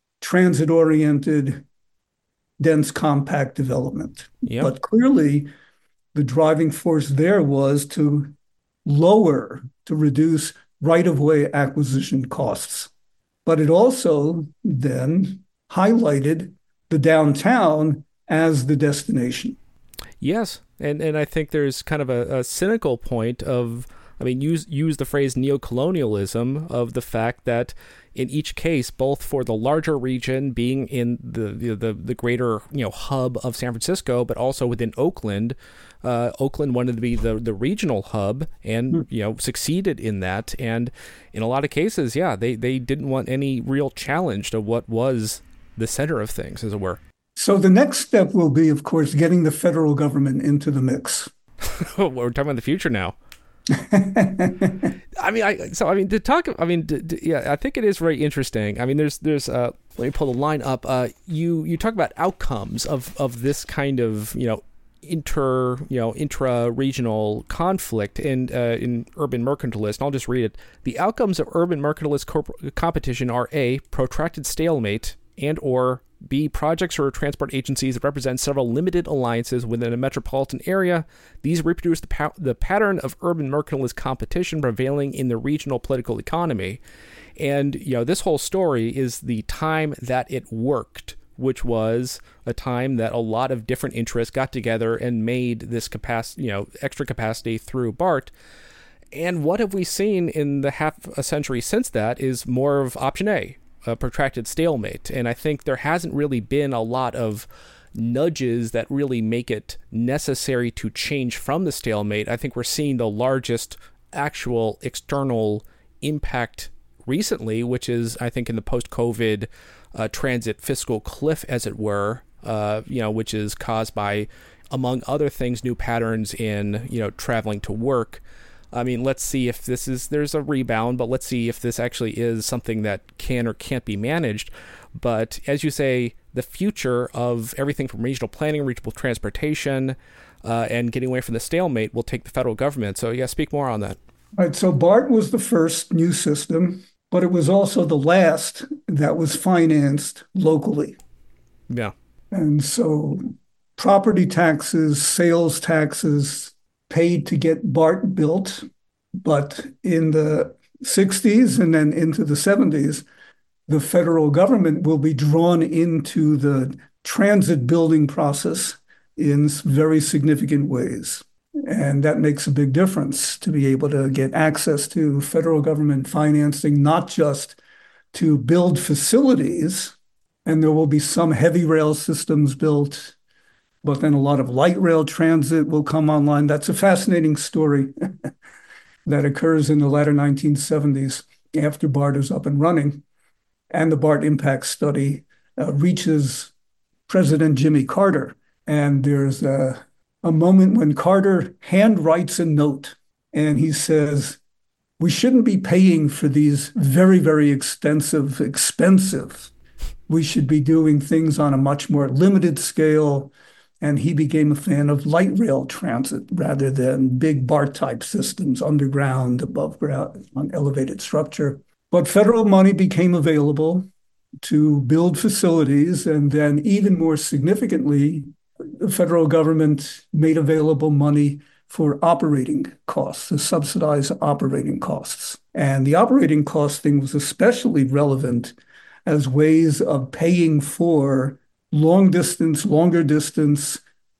transit-oriented, dense, compact development. Yep. But clearly, the driving force there was to lower, to reduce right-of-way acquisition costs. But it also then highlighted the downtown as the destination. Yes, and and I think there's kind of a, a cynical point of, I mean, use use the phrase neocolonialism, of the fact that in each case, both for the larger region being in the the, the, the greater, you know, hub of San Francisco, but also within Oakland, uh, Oakland wanted to be the, the regional hub and, you know, succeeded in that. And in a lot of cases, yeah, they, they didn't want any real challenge to what was the center of things, as it were. So the next step will be, of course, getting the federal government into the mix. We're talking about the future now. I mean, I so I mean to talk. I mean, to, to, yeah, I think it is very interesting. I mean, there's there's uh, let me pull the line up. Uh, you you talk about outcomes of of this kind of, you know, inter you know intra-regional conflict in uh, in urban mercantilist. And I'll just read it. The outcomes of urban mercantilist corp- competition are: A, protracted stalemate and or B, projects or transport agencies that represent several limited alliances within a metropolitan area. These reproduce the, pa- the pattern of urban mercantilist competition prevailing in the regional political economy. And, you know, this whole story is the time that it worked, which was a time that a lot of different interests got together and made this capacity, you know, extra capacity through BART. And what have we seen in the half a century since that is more of option A, a protracted stalemate. And I think there hasn't really been a lot of nudges that really make it necessary to change from the stalemate. I think we're seeing the largest actual external impact recently, which is, I think, in the post-COVID uh, transit fiscal cliff, as it were, uh, you know, which is caused by, among other things, new patterns in, you know, traveling to work. I mean, let's see if this is, there's a rebound, but let's see if this actually is something that can or can't be managed. But as you say, the future of everything from regional planning, regional transportation, uh, and getting away from the stalemate will take the federal government. So yeah, speak more on that. All right, so BART was the first new system, but it was also the last that was financed locally. Yeah. And so property taxes, sales taxes, paid to get BART built, but in the sixties and then into the seventies, the federal government will be drawn into the transit building process in very significant ways. And that makes a big difference to be able to get access to federal government financing, not just to build facilities, and there will be some heavy rail systems built, but then a lot of light rail transit will come online. That's a fascinating story that occurs in the latter nineteen seventies after BART is up and running. And the BART impact study uh, reaches President Jimmy Carter. And there's a, a moment when Carter handwrites a note and he says, we shouldn't be paying for these very, very extensive, expensive. We should be doing things on a much more limited scale. And he became a fan of light rail transit rather than big BART-type systems, underground, above ground, on elevated structure. But federal money became available to build facilities. And then even more significantly, the federal government made available money for operating costs, to subsidize operating costs. And the operating cost thing was especially relevant as ways of paying for long distance, longer distance,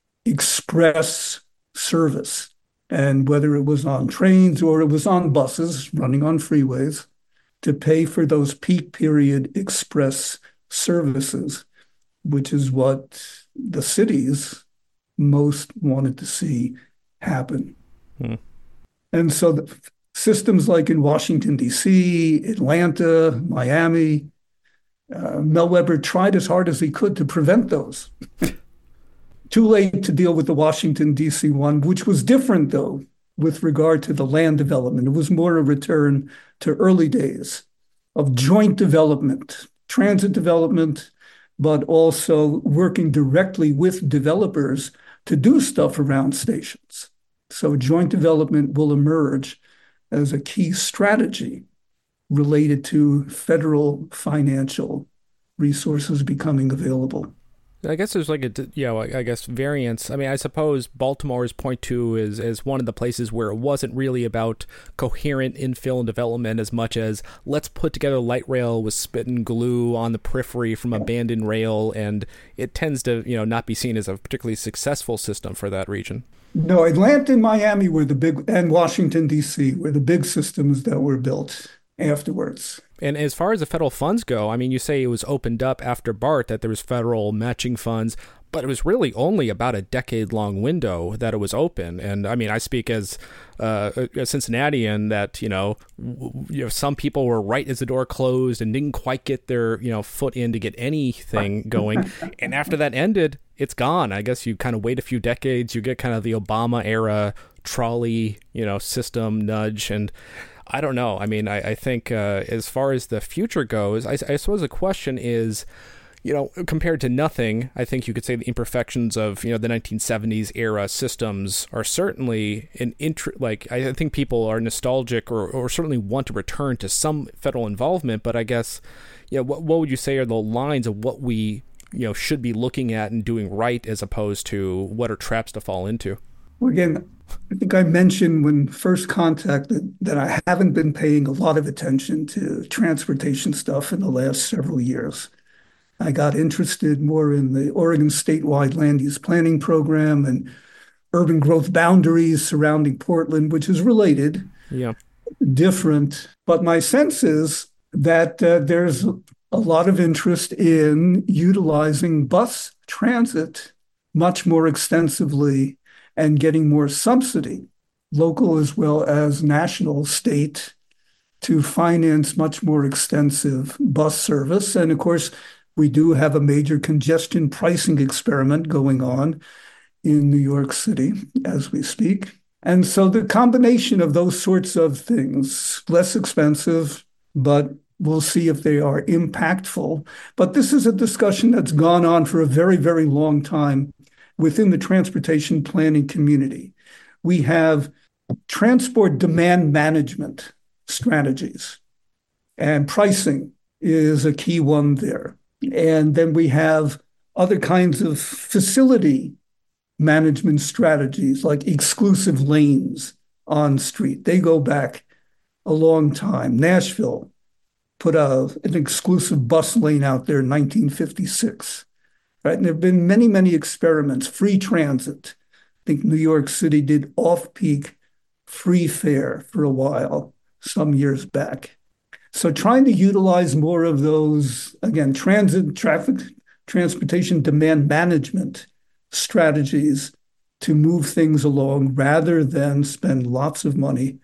express service. And whether it was on trains or it was on buses running on freeways, to pay for those peak period express services, which is what the cities most wanted to see happen. Hmm. And so the systems like in Washington, D C, Atlanta, Miami, Uh, Mel Weber tried as hard as he could to prevent those. Too late to deal with the Washington, D C one, which was different, though, with regard to the land development. It was more a return to early days of joint development, transit development, but also working directly with developers to do stuff around stations. So joint development will emerge as a key strategy related to federal financial resources becoming available. I guess there's like a, you know, I guess variance. I mean, I suppose Baltimore's point two is, is one of the places where it wasn't really about coherent infill and development as much as let's put together light rail with spit and glue on the periphery from abandoned rail. And it tends to, you know, not be seen as a particularly successful system for that region. No, Atlanta and Miami were the big, and Washington, D C were the big systems that were built afterwards. And as far as the federal funds go, I mean, you say it was opened up after BART, that there was federal matching funds, but it was really only about a decade-long window that it was open. And I mean, I speak as uh, a Cincinnatian that, you know, w- you know, some people were right as the door closed and didn't quite get their, you know, foot in to get anything going. And after that ended, it's gone. I guess you kind of wait a few decades, you get kind of the Obama era trolley, you know, system nudge. And I don't know. I mean, I, I think uh, as far as the future goes, I, I suppose the question is, you know, compared to nothing, I think you could say the imperfections of, you know, the nineteen seventies era systems are certainly an int- like, I think people are nostalgic or, or certainly want to return to some federal involvement. But I guess, yeah, what, what would you say are the lines of what we you know, should be looking at and doing right as opposed to what are traps to fall into? Well, again, I think I mentioned when first contacted that I haven't been paying a lot of attention to transportation stuff in the last several years. I got interested more in the Oregon statewide land use planning program and urban growth boundaries surrounding Portland, which is related, yeah, different. But my sense is that uh, there's a lot of interest in utilizing bus transit much more extensively and getting more subsidy, local as well as national, state, to finance much more extensive bus service. And of course, we do have a major congestion pricing experiment going on in New York City as we speak. And so the combination of those sorts of things, less expensive, but we'll see if they are impactful. But this is a discussion that's gone on for a very, very long time within the transportation planning community. We have transport demand management strategies, and pricing is a key one there. And then we have other kinds of facility management strategies like exclusive lanes on street. They go back a long time. Nashville put a, an exclusive bus lane out there in nineteen fifty-six. Right? And there have been many, many experiments, free transit. I think New York City did off-peak free fare for a while, some years back. So trying to utilize more of those, again, transit, traffic, transportation demand management strategies to move things along rather than spend lots of money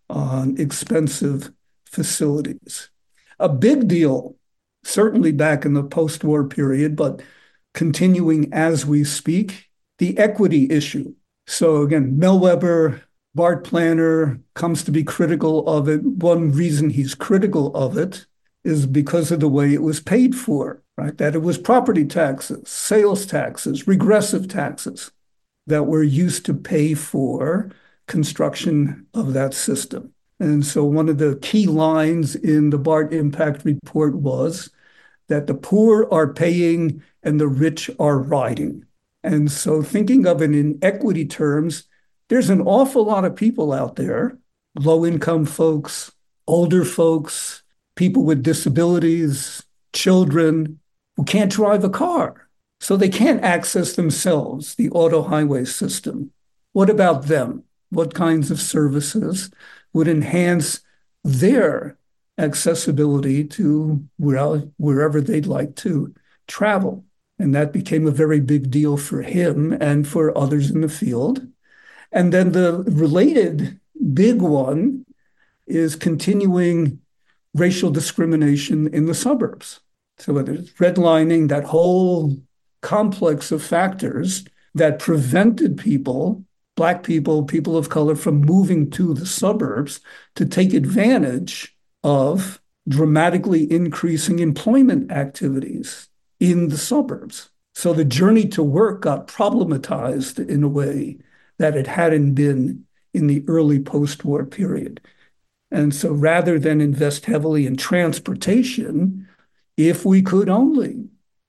on expensive facilities. A big deal, certainly back in the post-war period, but continuing as we speak, the equity issue. So again, Mel Weber, BART planner, comes to be critical of it. One reason he's critical of it is because of the way it was paid for, right? That it was property taxes, sales taxes, regressive taxes that were used to pay for construction of that system. And so one of the key lines in the BART impact report was that the poor are paying and the rich are riding. And so thinking of it in equity terms, there's an awful lot of people out there, low-income folks, older folks, people with disabilities, children, who can't drive a car. So they can't access themselves the auto highway system. What about them? What kinds of services would enhance their accessibility to wherever they'd like to travel? And that became a very big deal for him and for others in the field. And then the related big one is continuing racial discrimination in the suburbs. So whether it's redlining, that whole complex of factors that prevented people, Black people, people of color, from moving to the suburbs to take advantage of dramatically increasing employment activities in the suburbs. So the journey to work got problematized in a way that it hadn't been in the early post-war period. And so rather than invest heavily in transportation, if we could only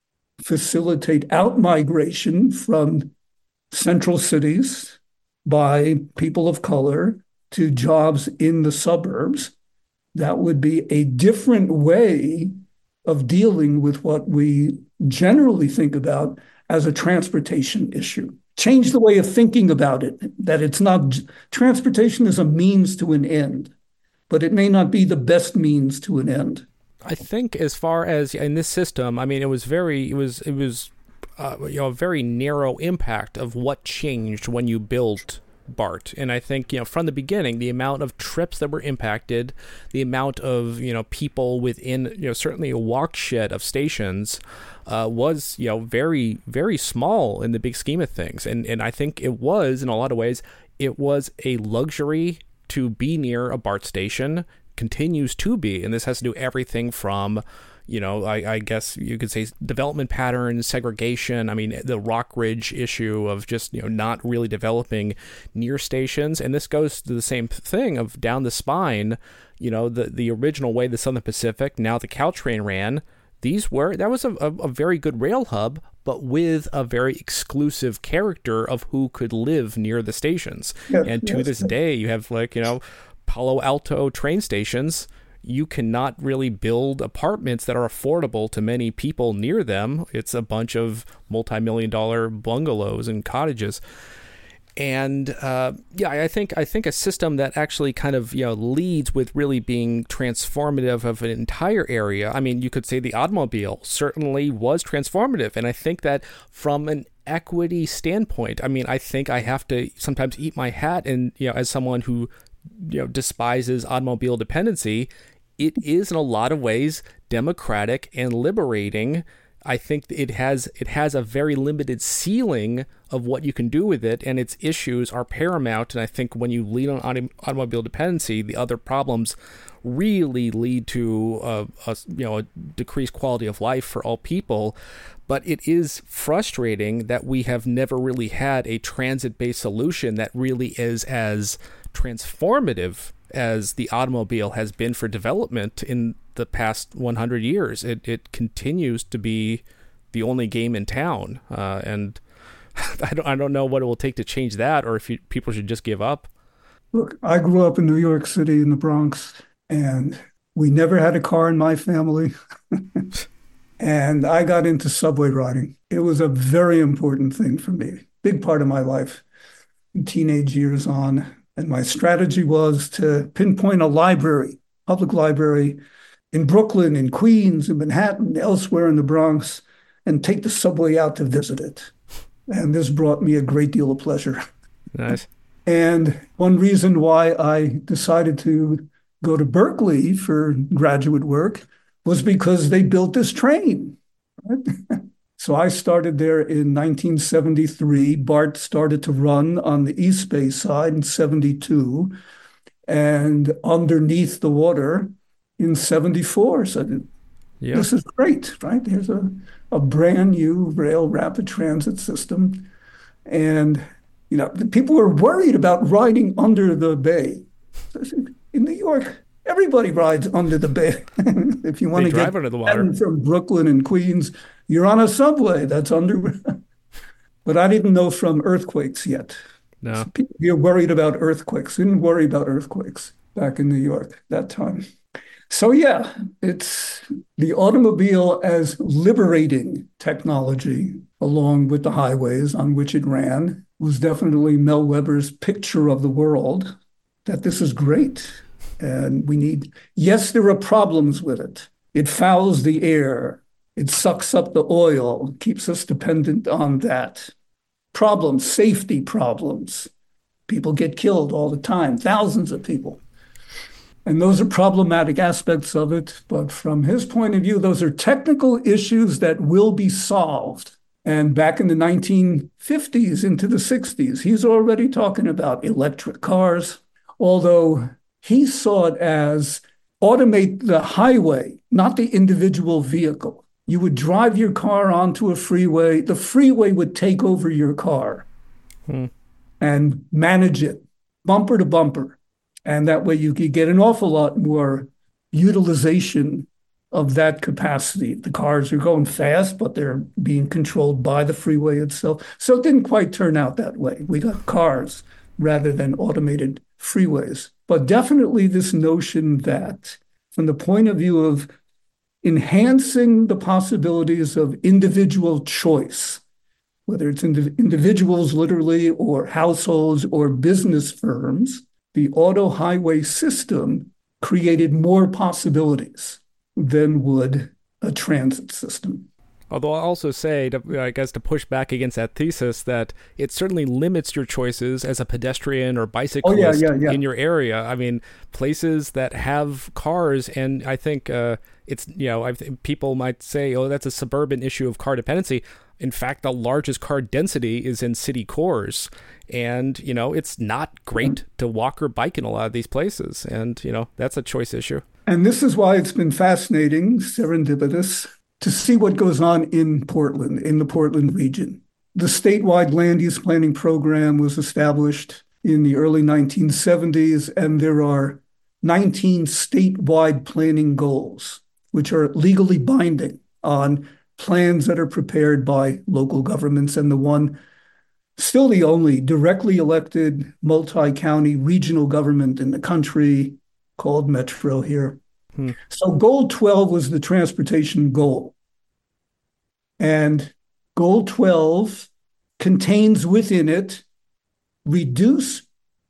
facilitate out-migration from central cities by people of color to jobs in the suburbs, that would be a different way of dealing with what we generally think about as a transportation issue. Change the way of thinking about it, that it's not, transportation is a means to an end, but it may not be the best means to an end. I think as far as in this system, I mean, it was very, it was, it was, uh, you know, a very narrow impact of what changed when you built BART. And I think, you know, from the beginning, the amount of trips that were impacted, the amount of, you know, people within, you know, certainly a watershed of stations uh, was, you know, very, very small in the big scheme of things. And, and I think it was, in a lot of ways, it was a luxury to be near a BART station, continues to be. And this has to do everything from, you know, I, I guess you could say development patterns, segregation. I mean, the Rockridge issue of just, you know, not really developing near stations. And this goes to the same thing of down the spine, you know, the, the original way the Southern Pacific, now the Caltrain ran, these were, that was a, a, a very good rail hub, but with a very exclusive character of who could live near the stations. Yes, and to yes, this yes. day, you have like, you know, Palo Alto train stations. You cannot really build apartments that are affordable to many people near them. It's a bunch of multi-million dollar bungalows and cottages. And uh, yeah, I think I think a system that actually kind of, you know, leads with really being transformative of an entire area. I mean, you could say the automobile certainly was transformative, and I think that from an equity standpoint, I mean, I think I have to sometimes eat my hat, and you know, as someone who, you know, despises automobile dependency, it is in a lot of ways democratic and liberating. I think it has it has a very limited ceiling of what you can do with it, and its issues are paramount. And I think when you lead on autom- automobile dependency, the other problems really lead to a, a you know a decreased quality of life for all people. But it is frustrating that we have never really had a transit-based solution that really is as transformative as the automobile has been for development in the past one hundred years. It it continues to be the only game in town, uh, and I don't I don't know what it will take to change that, or if you, people should just give up. Look, I grew up in New York City in the Bronx, and we never had a car in my family. And I got into subway riding. It was a very important thing for me, big part of my life, in teenage years on. And my strategy was to pinpoint a library, public library in Brooklyn, in Queens, in Manhattan, elsewhere in the Bronx, and take the subway out to visit it. And this brought me a great deal of pleasure. Nice. And one reason why I decided to go to Berkeley for graduate work was because they built this train. Right? So I started there in nineteen seventy-three. BART started to run on the East Bay side in seventy-two, and underneath the water in seventy-four. So yeah. This is great, right? Here's a, a brand new rail rapid transit system. And, you know, the people were worried about riding under the bay. In New York, everybody rides under the bay. If you want they to drive get under the water from Brooklyn and Queens, you're on a subway that's under. But I didn't know from earthquakes yet. No. So people are worried about earthquakes. Didn't worry about earthquakes back in New York that time. So yeah, it's the automobile as liberating technology, along with the highways on which it ran, was definitely Mel Weber's picture of the world, that this is great. And we need, yes, there are problems with it. It fouls the air. It sucks up the oil, keeps us dependent on that. Problems, safety problems. People get killed all the time, thousands of people. And those are problematic aspects of it. But from his point of view, those are technical issues that will be solved. And back in the nineteen fifties into the sixties, he's already talking about electric cars, although he saw it as automate the highway, not the individual vehicle. You would drive your car onto a freeway. The freeway would take over your car hmm. and manage it bumper to bumper. And that way you could get an awful lot more utilization of that capacity. The cars are going fast, but they're being controlled by the freeway itself. So it didn't quite turn out that way. We got cars rather than automated freeways. But definitely this notion that from the point of view of enhancing the possibilities of individual choice, whether it's indiv- individuals literally or households or business firms, the auto highway system created more possibilities than would a transit system. Although I'll also say, to, I guess, to push back against that thesis, that it certainly limits your choices as a pedestrian or bicyclist oh, yeah, yeah, yeah. in your area. I mean, places that have cars, and I think uh, it's, you know, I think people might say, oh, that's a suburban issue of car dependency. In fact, the largest car density is in city cores. And, you know, it's not great mm-hmm. to walk or bike in a lot of these places. And, you know, that's a choice issue. And this is why it's been fascinating, serendipitous, to see what goes on in Portland, in the Portland region. The statewide land use planning program was established in the early nineteen seventies, and there are nineteen statewide planning goals, which are legally binding. on plans that are prepared by local governments, and the one, still the only directly elected multi-county regional government in the country called Metro here. Hmm. So goal twelve was the transportation goal. And goal twelve contains within it reduce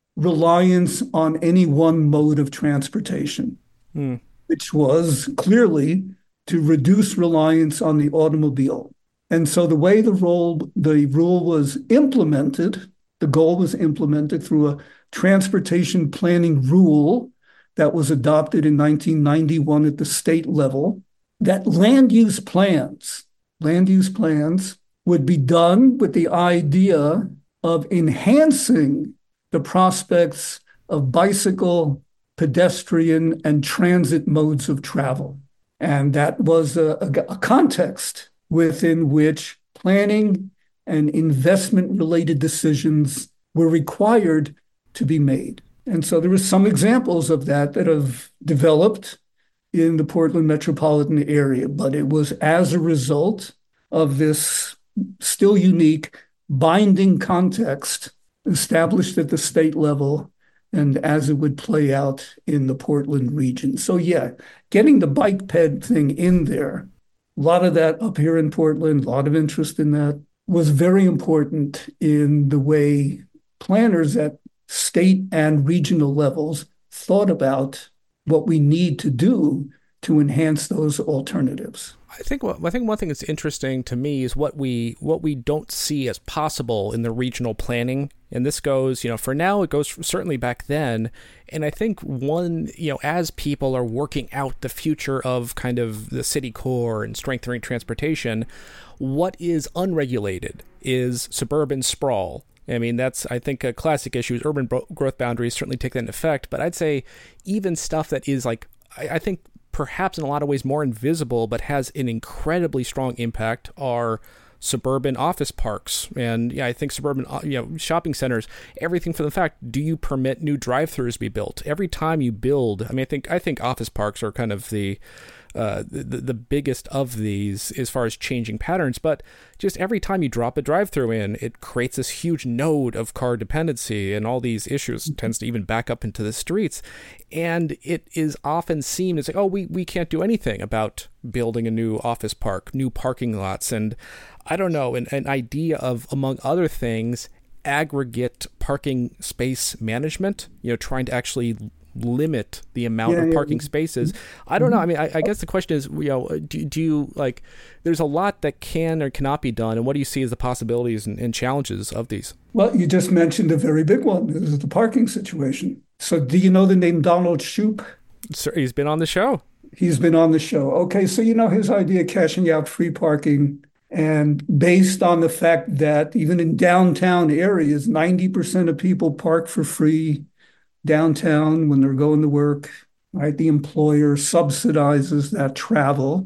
reliance on any one mode of transportation, hmm. which was clearly to reduce reliance on the automobile. And so the way the rule, the rule was implemented, the goal was implemented through a transportation planning rule that was adopted in nineteen ninety-one at the state level, that land use plans, land use plans would be done with the idea of enhancing the prospects of bicycle, pedestrian, and transit modes of travel. And that was a, a, a context within which planning and investment-related decisions were required to be made. And so there were some examples of that that have developed in the Portland metropolitan area, but it was as a result of this still unique binding context established at the state level and as it would play out in the Portland region. So yeah, getting the bike ped thing in there, a lot of that up here in Portland, a lot of interest in that, was very important in the way planners at state and regional levels thought about what we need to do to enhance those alternatives. I think I think one thing that's interesting to me is what we what we don't see as possible in the regional planning. And this goes, you know, for now, it goes certainly back then. And I think one, you know, as people are working out the future of kind of the city core and strengthening transportation, what is unregulated is suburban sprawl. I mean, that's, I think, a classic issue. Urban bro- growth boundaries certainly take that into effect. But I'd say even stuff that is like, I, I think, perhaps in a lot of ways more invisible, but has an incredibly strong impact are suburban office parks. And yeah, I think suburban, you know, shopping centers, everything from the fact, do you permit new drive-throughs to be built? Every time you build, I mean, I think, I think office parks are kind of the, uh, the, the biggest of these as far as changing patterns, but just every time you drop a drive-through in, it creates this huge node of car dependency and all these issues. It tends to even back up into the streets. And it is often seen as like, oh, we, we can't do anything about building a new office park, new parking lots. And I don't know, an, an idea of, among other things, aggregate parking space management, you know, trying to actually limit the amount yeah, of parking yeah. spaces. I don't know. I mean, I, I guess the question is, you know, do, do you like, there's a lot that can or cannot be done. And what do you see as the possibilities and, and challenges of these? Well, you just mentioned a very big one. This is the parking situation. So do you know the name Donald Shoup? Sir, he's been on the show. He's been on the show. Okay. So, you know, his idea, cashing out free parking, and based on the fact that even in downtown areas, ninety percent of people park for free downtown when they're going to work, right? The employer subsidizes that travel.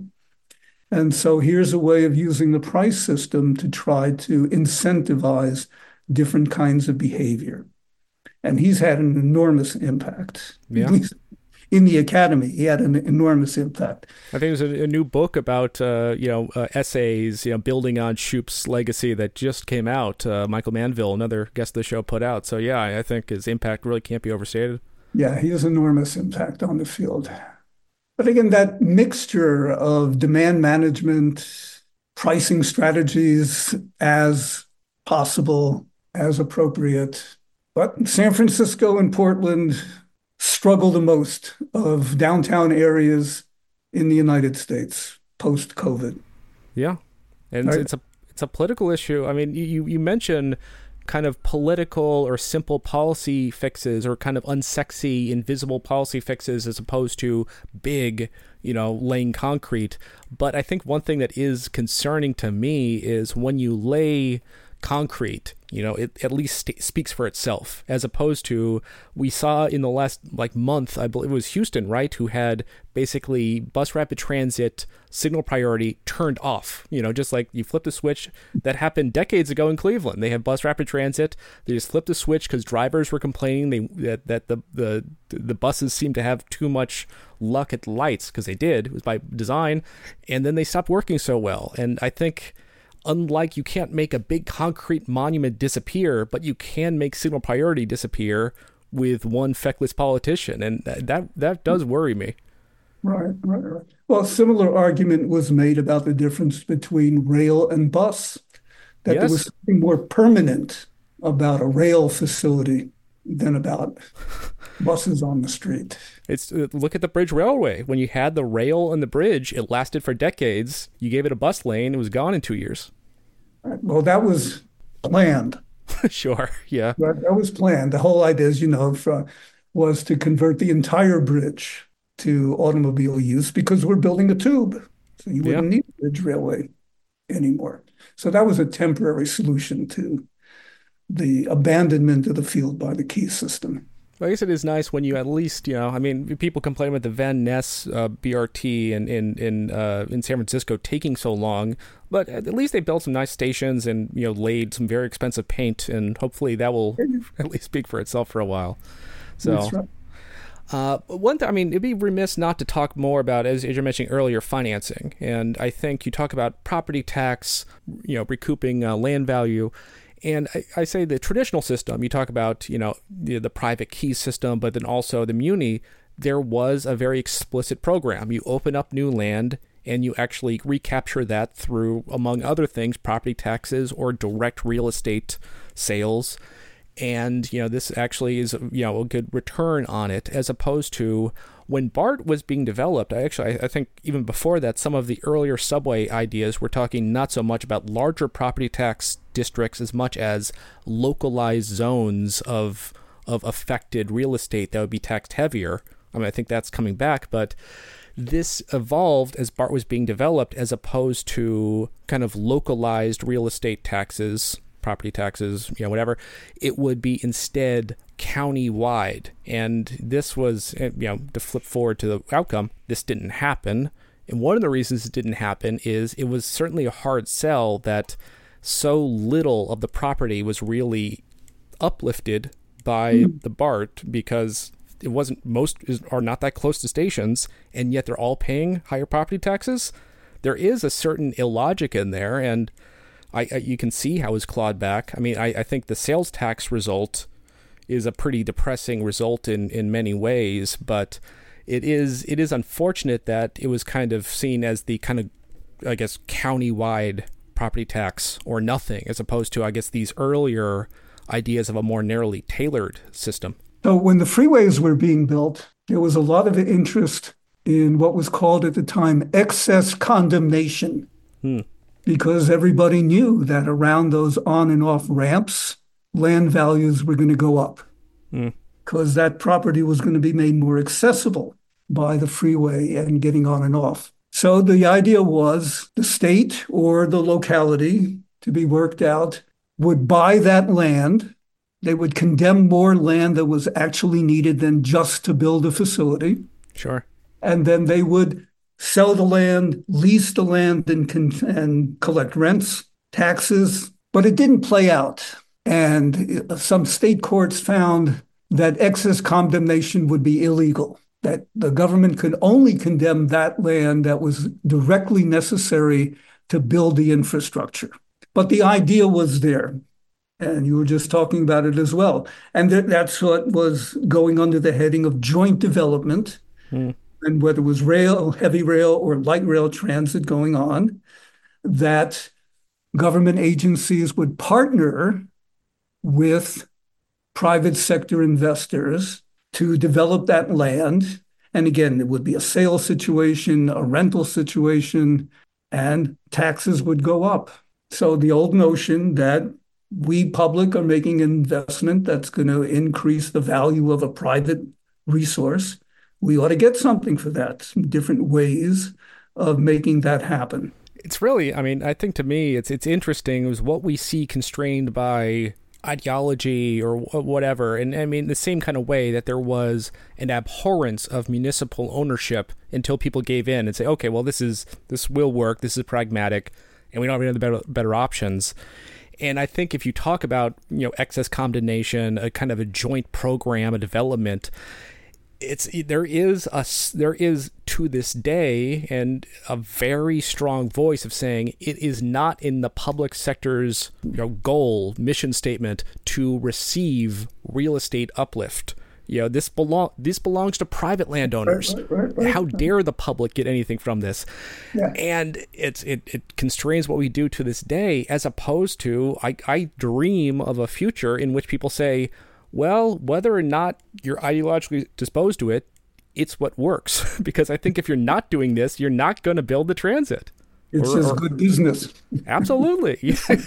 And so here's a way of using the price system to try to incentivize different kinds of behavior. And he's had an enormous impact. Yeah. In the academy, he had an enormous impact. I think there's a, a new book about, uh, you know, uh, essays, you know, building on Shoup's legacy that just came out. Uh, Michael Manville, another guest of the show, put out. So, yeah, I think his impact really can't be overstated. Yeah, he has enormous impact on the field. But again, that mixture of demand management, pricing strategies as possible, as appropriate. But San Francisco and Portland struggle the most of downtown areas in the United States post-COVID. Yeah, and right. it's a it's a political issue. I mean, you you mentioned kind of political or simple policy fixes, or kind of unsexy, invisible policy fixes, as opposed to big, you know, laying concrete. But I think one thing that is concerning to me is when you lay concrete, you know, it at least st- speaks for itself, as opposed to we saw in the last like month, I believe it was Houston, right, who had basically bus rapid transit signal priority turned off. You know, just like you flip the switch. That happened decades ago in Cleveland. They have bus rapid transit. They just flipped the switch because drivers were complaining they that, that the, the the buses seemed to have too much luck at the lights, because they did. It was by design, and then they stopped working so well. And I think, unlike, you can't make a big concrete monument disappear, but you can make signal priority disappear with one feckless politician, and that that does worry me. Right, right, right. Well, a similar argument was made about the difference between rail and bus, that Yes. there was something more permanent about a rail facility than about buses on the street. It's uh, look at the bridge railway. When you had the rail and the bridge, it lasted for decades. You gave it a bus lane, it was gone in two years. Right. Well, that was planned. Sure, yeah. That, that was planned. The whole idea, as you know, for, was to convert the entire bridge to automobile use because we're building a tube. So you wouldn't Yeah. need a bridge railway anymore. So that was a temporary solution to the abandonment of the field by the Key system. I guess it is nice when you at least, you know, I mean, people complain about the Van Ness uh, B R T in in in, uh, in San Francisco taking so long, but at least they built some nice stations and, you know, laid some very expensive paint, and hopefully that will at least speak for itself for a while. So, That's right. uh, one thing, I mean, it'd be remiss not to talk more about, as, as you mentioned earlier, financing. And I think you talk about property tax, you know, recouping uh, land value. And I, I say the traditional system, you talk about, you know, the, the private key system, but then also the muni, there was a very explicit program. You open up new land and you actually recapture that through, among other things, property taxes or direct real estate sales. And, you know, this actually is, you know, a good return on it, as opposed to when BART was being developed. I actually, I think even before that, some of the earlier subway ideas were talking not so much about larger property tax districts as much as localized zones of of affected real estate that would be taxed heavier. I mean, I think that's coming back, but this evolved as BART was being developed, as opposed to kind of localized real estate taxes, property taxes, you know, whatever. It would be instead county-wide. And this was, you know, to flip forward to the outcome, this didn't happen. And one of the reasons it didn't happen is it was certainly a hard sell that so little of the property was really uplifted by mm. the BART, because it wasn't, most is, are not that close to stations, and yet they're all paying higher property taxes. There is a certain illogic in there, and I, I you can see how it's clawed back. I mean, I, I think the sales tax result is a pretty depressing result in, in many ways, but it is it is unfortunate that it was kind of seen as the kind of, I guess, county-wide property tax or nothing, as opposed to, I guess, these earlier ideas of a more narrowly tailored system. So when the freeways were being built, there was a lot of interest in what was called at the time excess condemnation, Hmm. because everybody knew that around those on and off ramps, land values were going to go up, Hmm. because that property was going to be made more accessible by the freeway and getting on and off. So the idea was the state or the locality, to be worked out, would buy that land. They would condemn more land that was actually needed than just to build a facility. Sure. And then they would sell the land, lease the land, and, con- and collect rents, taxes. But it didn't play out. And some state courts found that excess condemnation would be illegal, that the government could only condemn that land that was directly necessary to build the infrastructure. But the idea was there. And you were just talking about it as well. And th- that's what was going under the heading of joint development. Hmm. And whether it was rail, heavy rail, or light rail transit going on, that government agencies would partner with private sector investors to develop that land. And again, it would be a sale situation, a rental situation, and taxes would go up. So the old notion that we public are making an investment that's going to increase the value of a private resource, we ought to get something for that, some different ways of making that happen. It's really, I mean, I think to me, it's it's interesting is what we see constrained by ideology or whatever. And I mean, the same kind of way that there was an abhorrence of municipal ownership until people gave in and say, okay, well, this is this will work. This is pragmatic, and we don't have any other better, better options. And I think if you talk about, you know, excess condemnation, a kind of a joint program, a development, it's there is a there is to this day and a very strong voice of saying it is not in the public sector's, you know, goal mission statement to receive real estate uplift. You know, this belong this belongs to private landowners. Right, right, right, right. How dare the public get anything from this? Yeah. And it's it, it constrains what we do to this day, as opposed to I, I dream of a future in which people say, well, whether or not you're ideologically disposed to it, it's what works. Because I think if you're not doing this, you're not going to build the transit. It's or, just or, good business. Absolutely.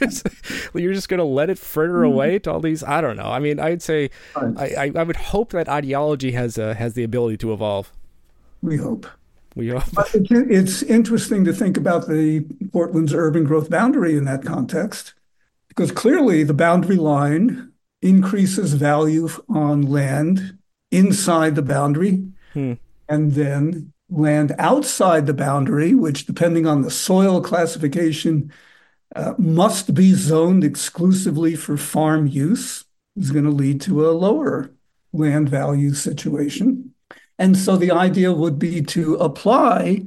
You're just going to let it fritter away to all these, I don't know. I mean, I'd say, right. I, I would hope that ideology has uh, has the ability to evolve. We hope. We hope. It's interesting to think about the Portland's urban growth boundary in that context, because clearly the boundary line increases value on land inside the boundary, hmm. and then land outside the boundary, which, depending on the soil classification, uh, must be zoned exclusively for farm use, is going to lead to a lower land value situation. And so the idea would be to apply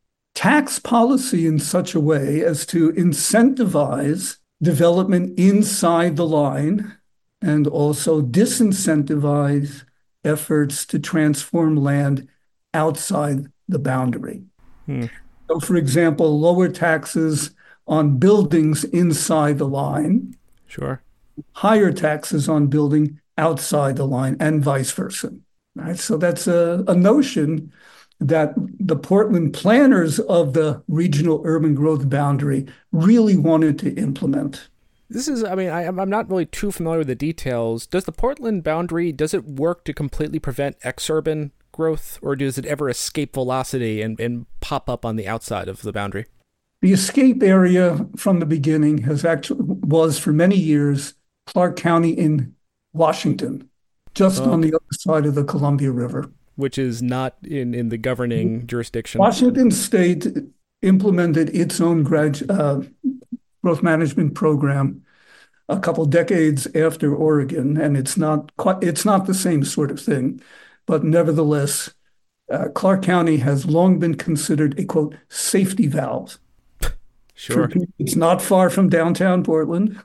tax policy in such a way as to incentivize development inside the line and also disincentivize efforts to transform land outside the boundary. Hmm. So, for example, lower taxes on buildings inside the line. Sure. Higher taxes on building outside the line, and vice versa. Right? So that's a, a notion that the Portland planners of the regional urban growth boundary really wanted to implement. This is, I mean, I, I'm not really too familiar with the details. Does the Portland boundary, does it work to completely prevent exurban growth, or does it ever escape velocity and, and pop up on the outside of the boundary? The escape area from the beginning has actually was for many years Clark County in Washington, just okay. on the other side of the Columbia River. Which is not in, in the governing jurisdiction. Washington State implemented its own grad, uh, growth management program a couple decades after Oregon, and it's not quite, it's not the same sort of thing. But nevertheless, uh, Clark County has long been considered a, quote, safety valve. Sure. It's not far from downtown Portland.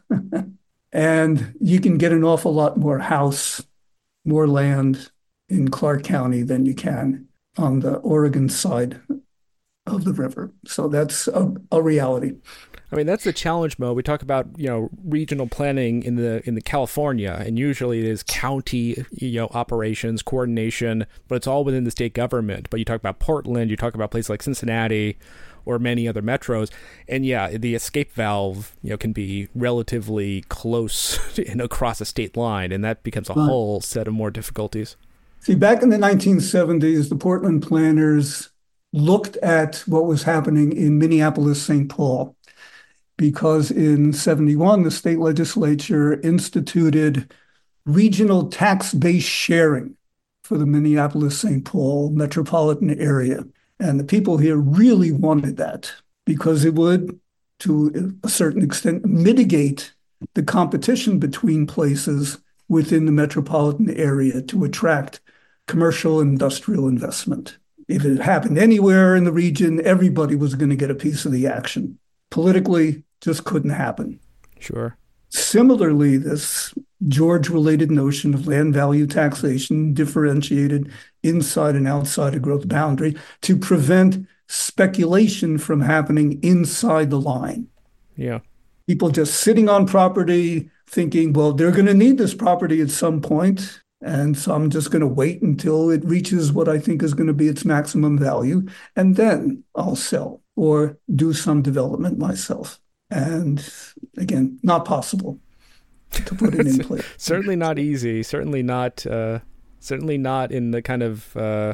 And you can get an awful lot more house, more land in Clark County than you can on the Oregon side of the river. So that's a, a reality. I mean, that's the challenge, Mo. We talk about, you know, regional planning in the in the California, and usually it is county, you know, operations, coordination, but it's all within the state government. But you talk about Portland, you talk about places like Cincinnati or many other metros, and yeah, the escape valve, you know, can be relatively close and across a state line, and that becomes a right. whole set of more difficulties. See, back in the nineteen seventies, the Portland planners looked at what was happening in Minneapolis, Saint Paul, because in seventy-one, the state legislature instituted regional tax-based sharing for the Minneapolis-Saint Paul metropolitan area. And the people here really wanted that because it would, to a certain extent, mitigate the competition between places within the metropolitan area to attract commercial and industrial investment. If it happened anywhere in the region, everybody was going to get a piece of the action. Politically, just couldn't happen. Sure. Similarly, this George-related notion of land value taxation differentiated inside and outside a growth boundary to prevent speculation from happening inside the line. Yeah. People just sitting on property thinking, well, they're going to need this property at some point, and so I'm just going to wait until it reaches what I think is going to be its maximum value, and then I'll sell or do some development myself. And again, not possible to put it in place. Certainly not easy. Certainly not. Uh, certainly not in the kind of uh,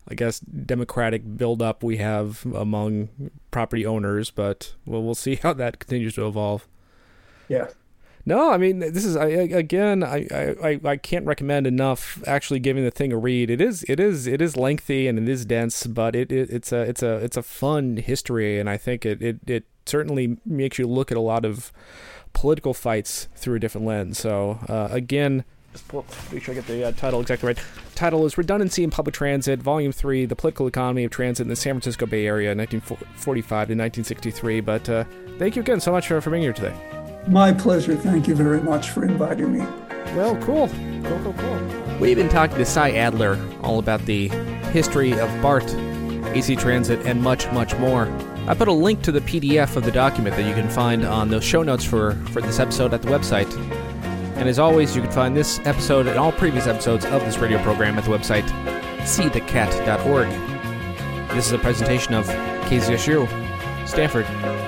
I guess, democratic buildup we have among property owners, but well, we'll see how that continues to evolve. Yeah. No, I mean, this is I, again. I, I, I can't recommend enough actually giving the thing a read. It is it is it is lengthy and it is dense, but it, it it's a it's a it's a fun history, and I think it, it, it certainly makes you look at a lot of political fights through a different lens. So uh, again, just pull, make sure I get the uh, title exactly right. Title is Redundancy in Public Transit, Volume Three: The Political Economy of Transit in the San Francisco Bay Area, nineteen forty-five to nineteen sixty-three. But uh, thank you again so much for, for being here today. My pleasure. Thank you very much for inviting me. Well, cool. Cool, cool, cool. We've been talking to Cy Adler all about the history of BART, A C Transit, and much, much more. I put a link to the P D F of the document that you can find on the show notes for, for this episode at the website. And as always, you can find this episode and all previous episodes of this radio program at the website see the cat dot org. This is a presentation of K Z S U, Stanford.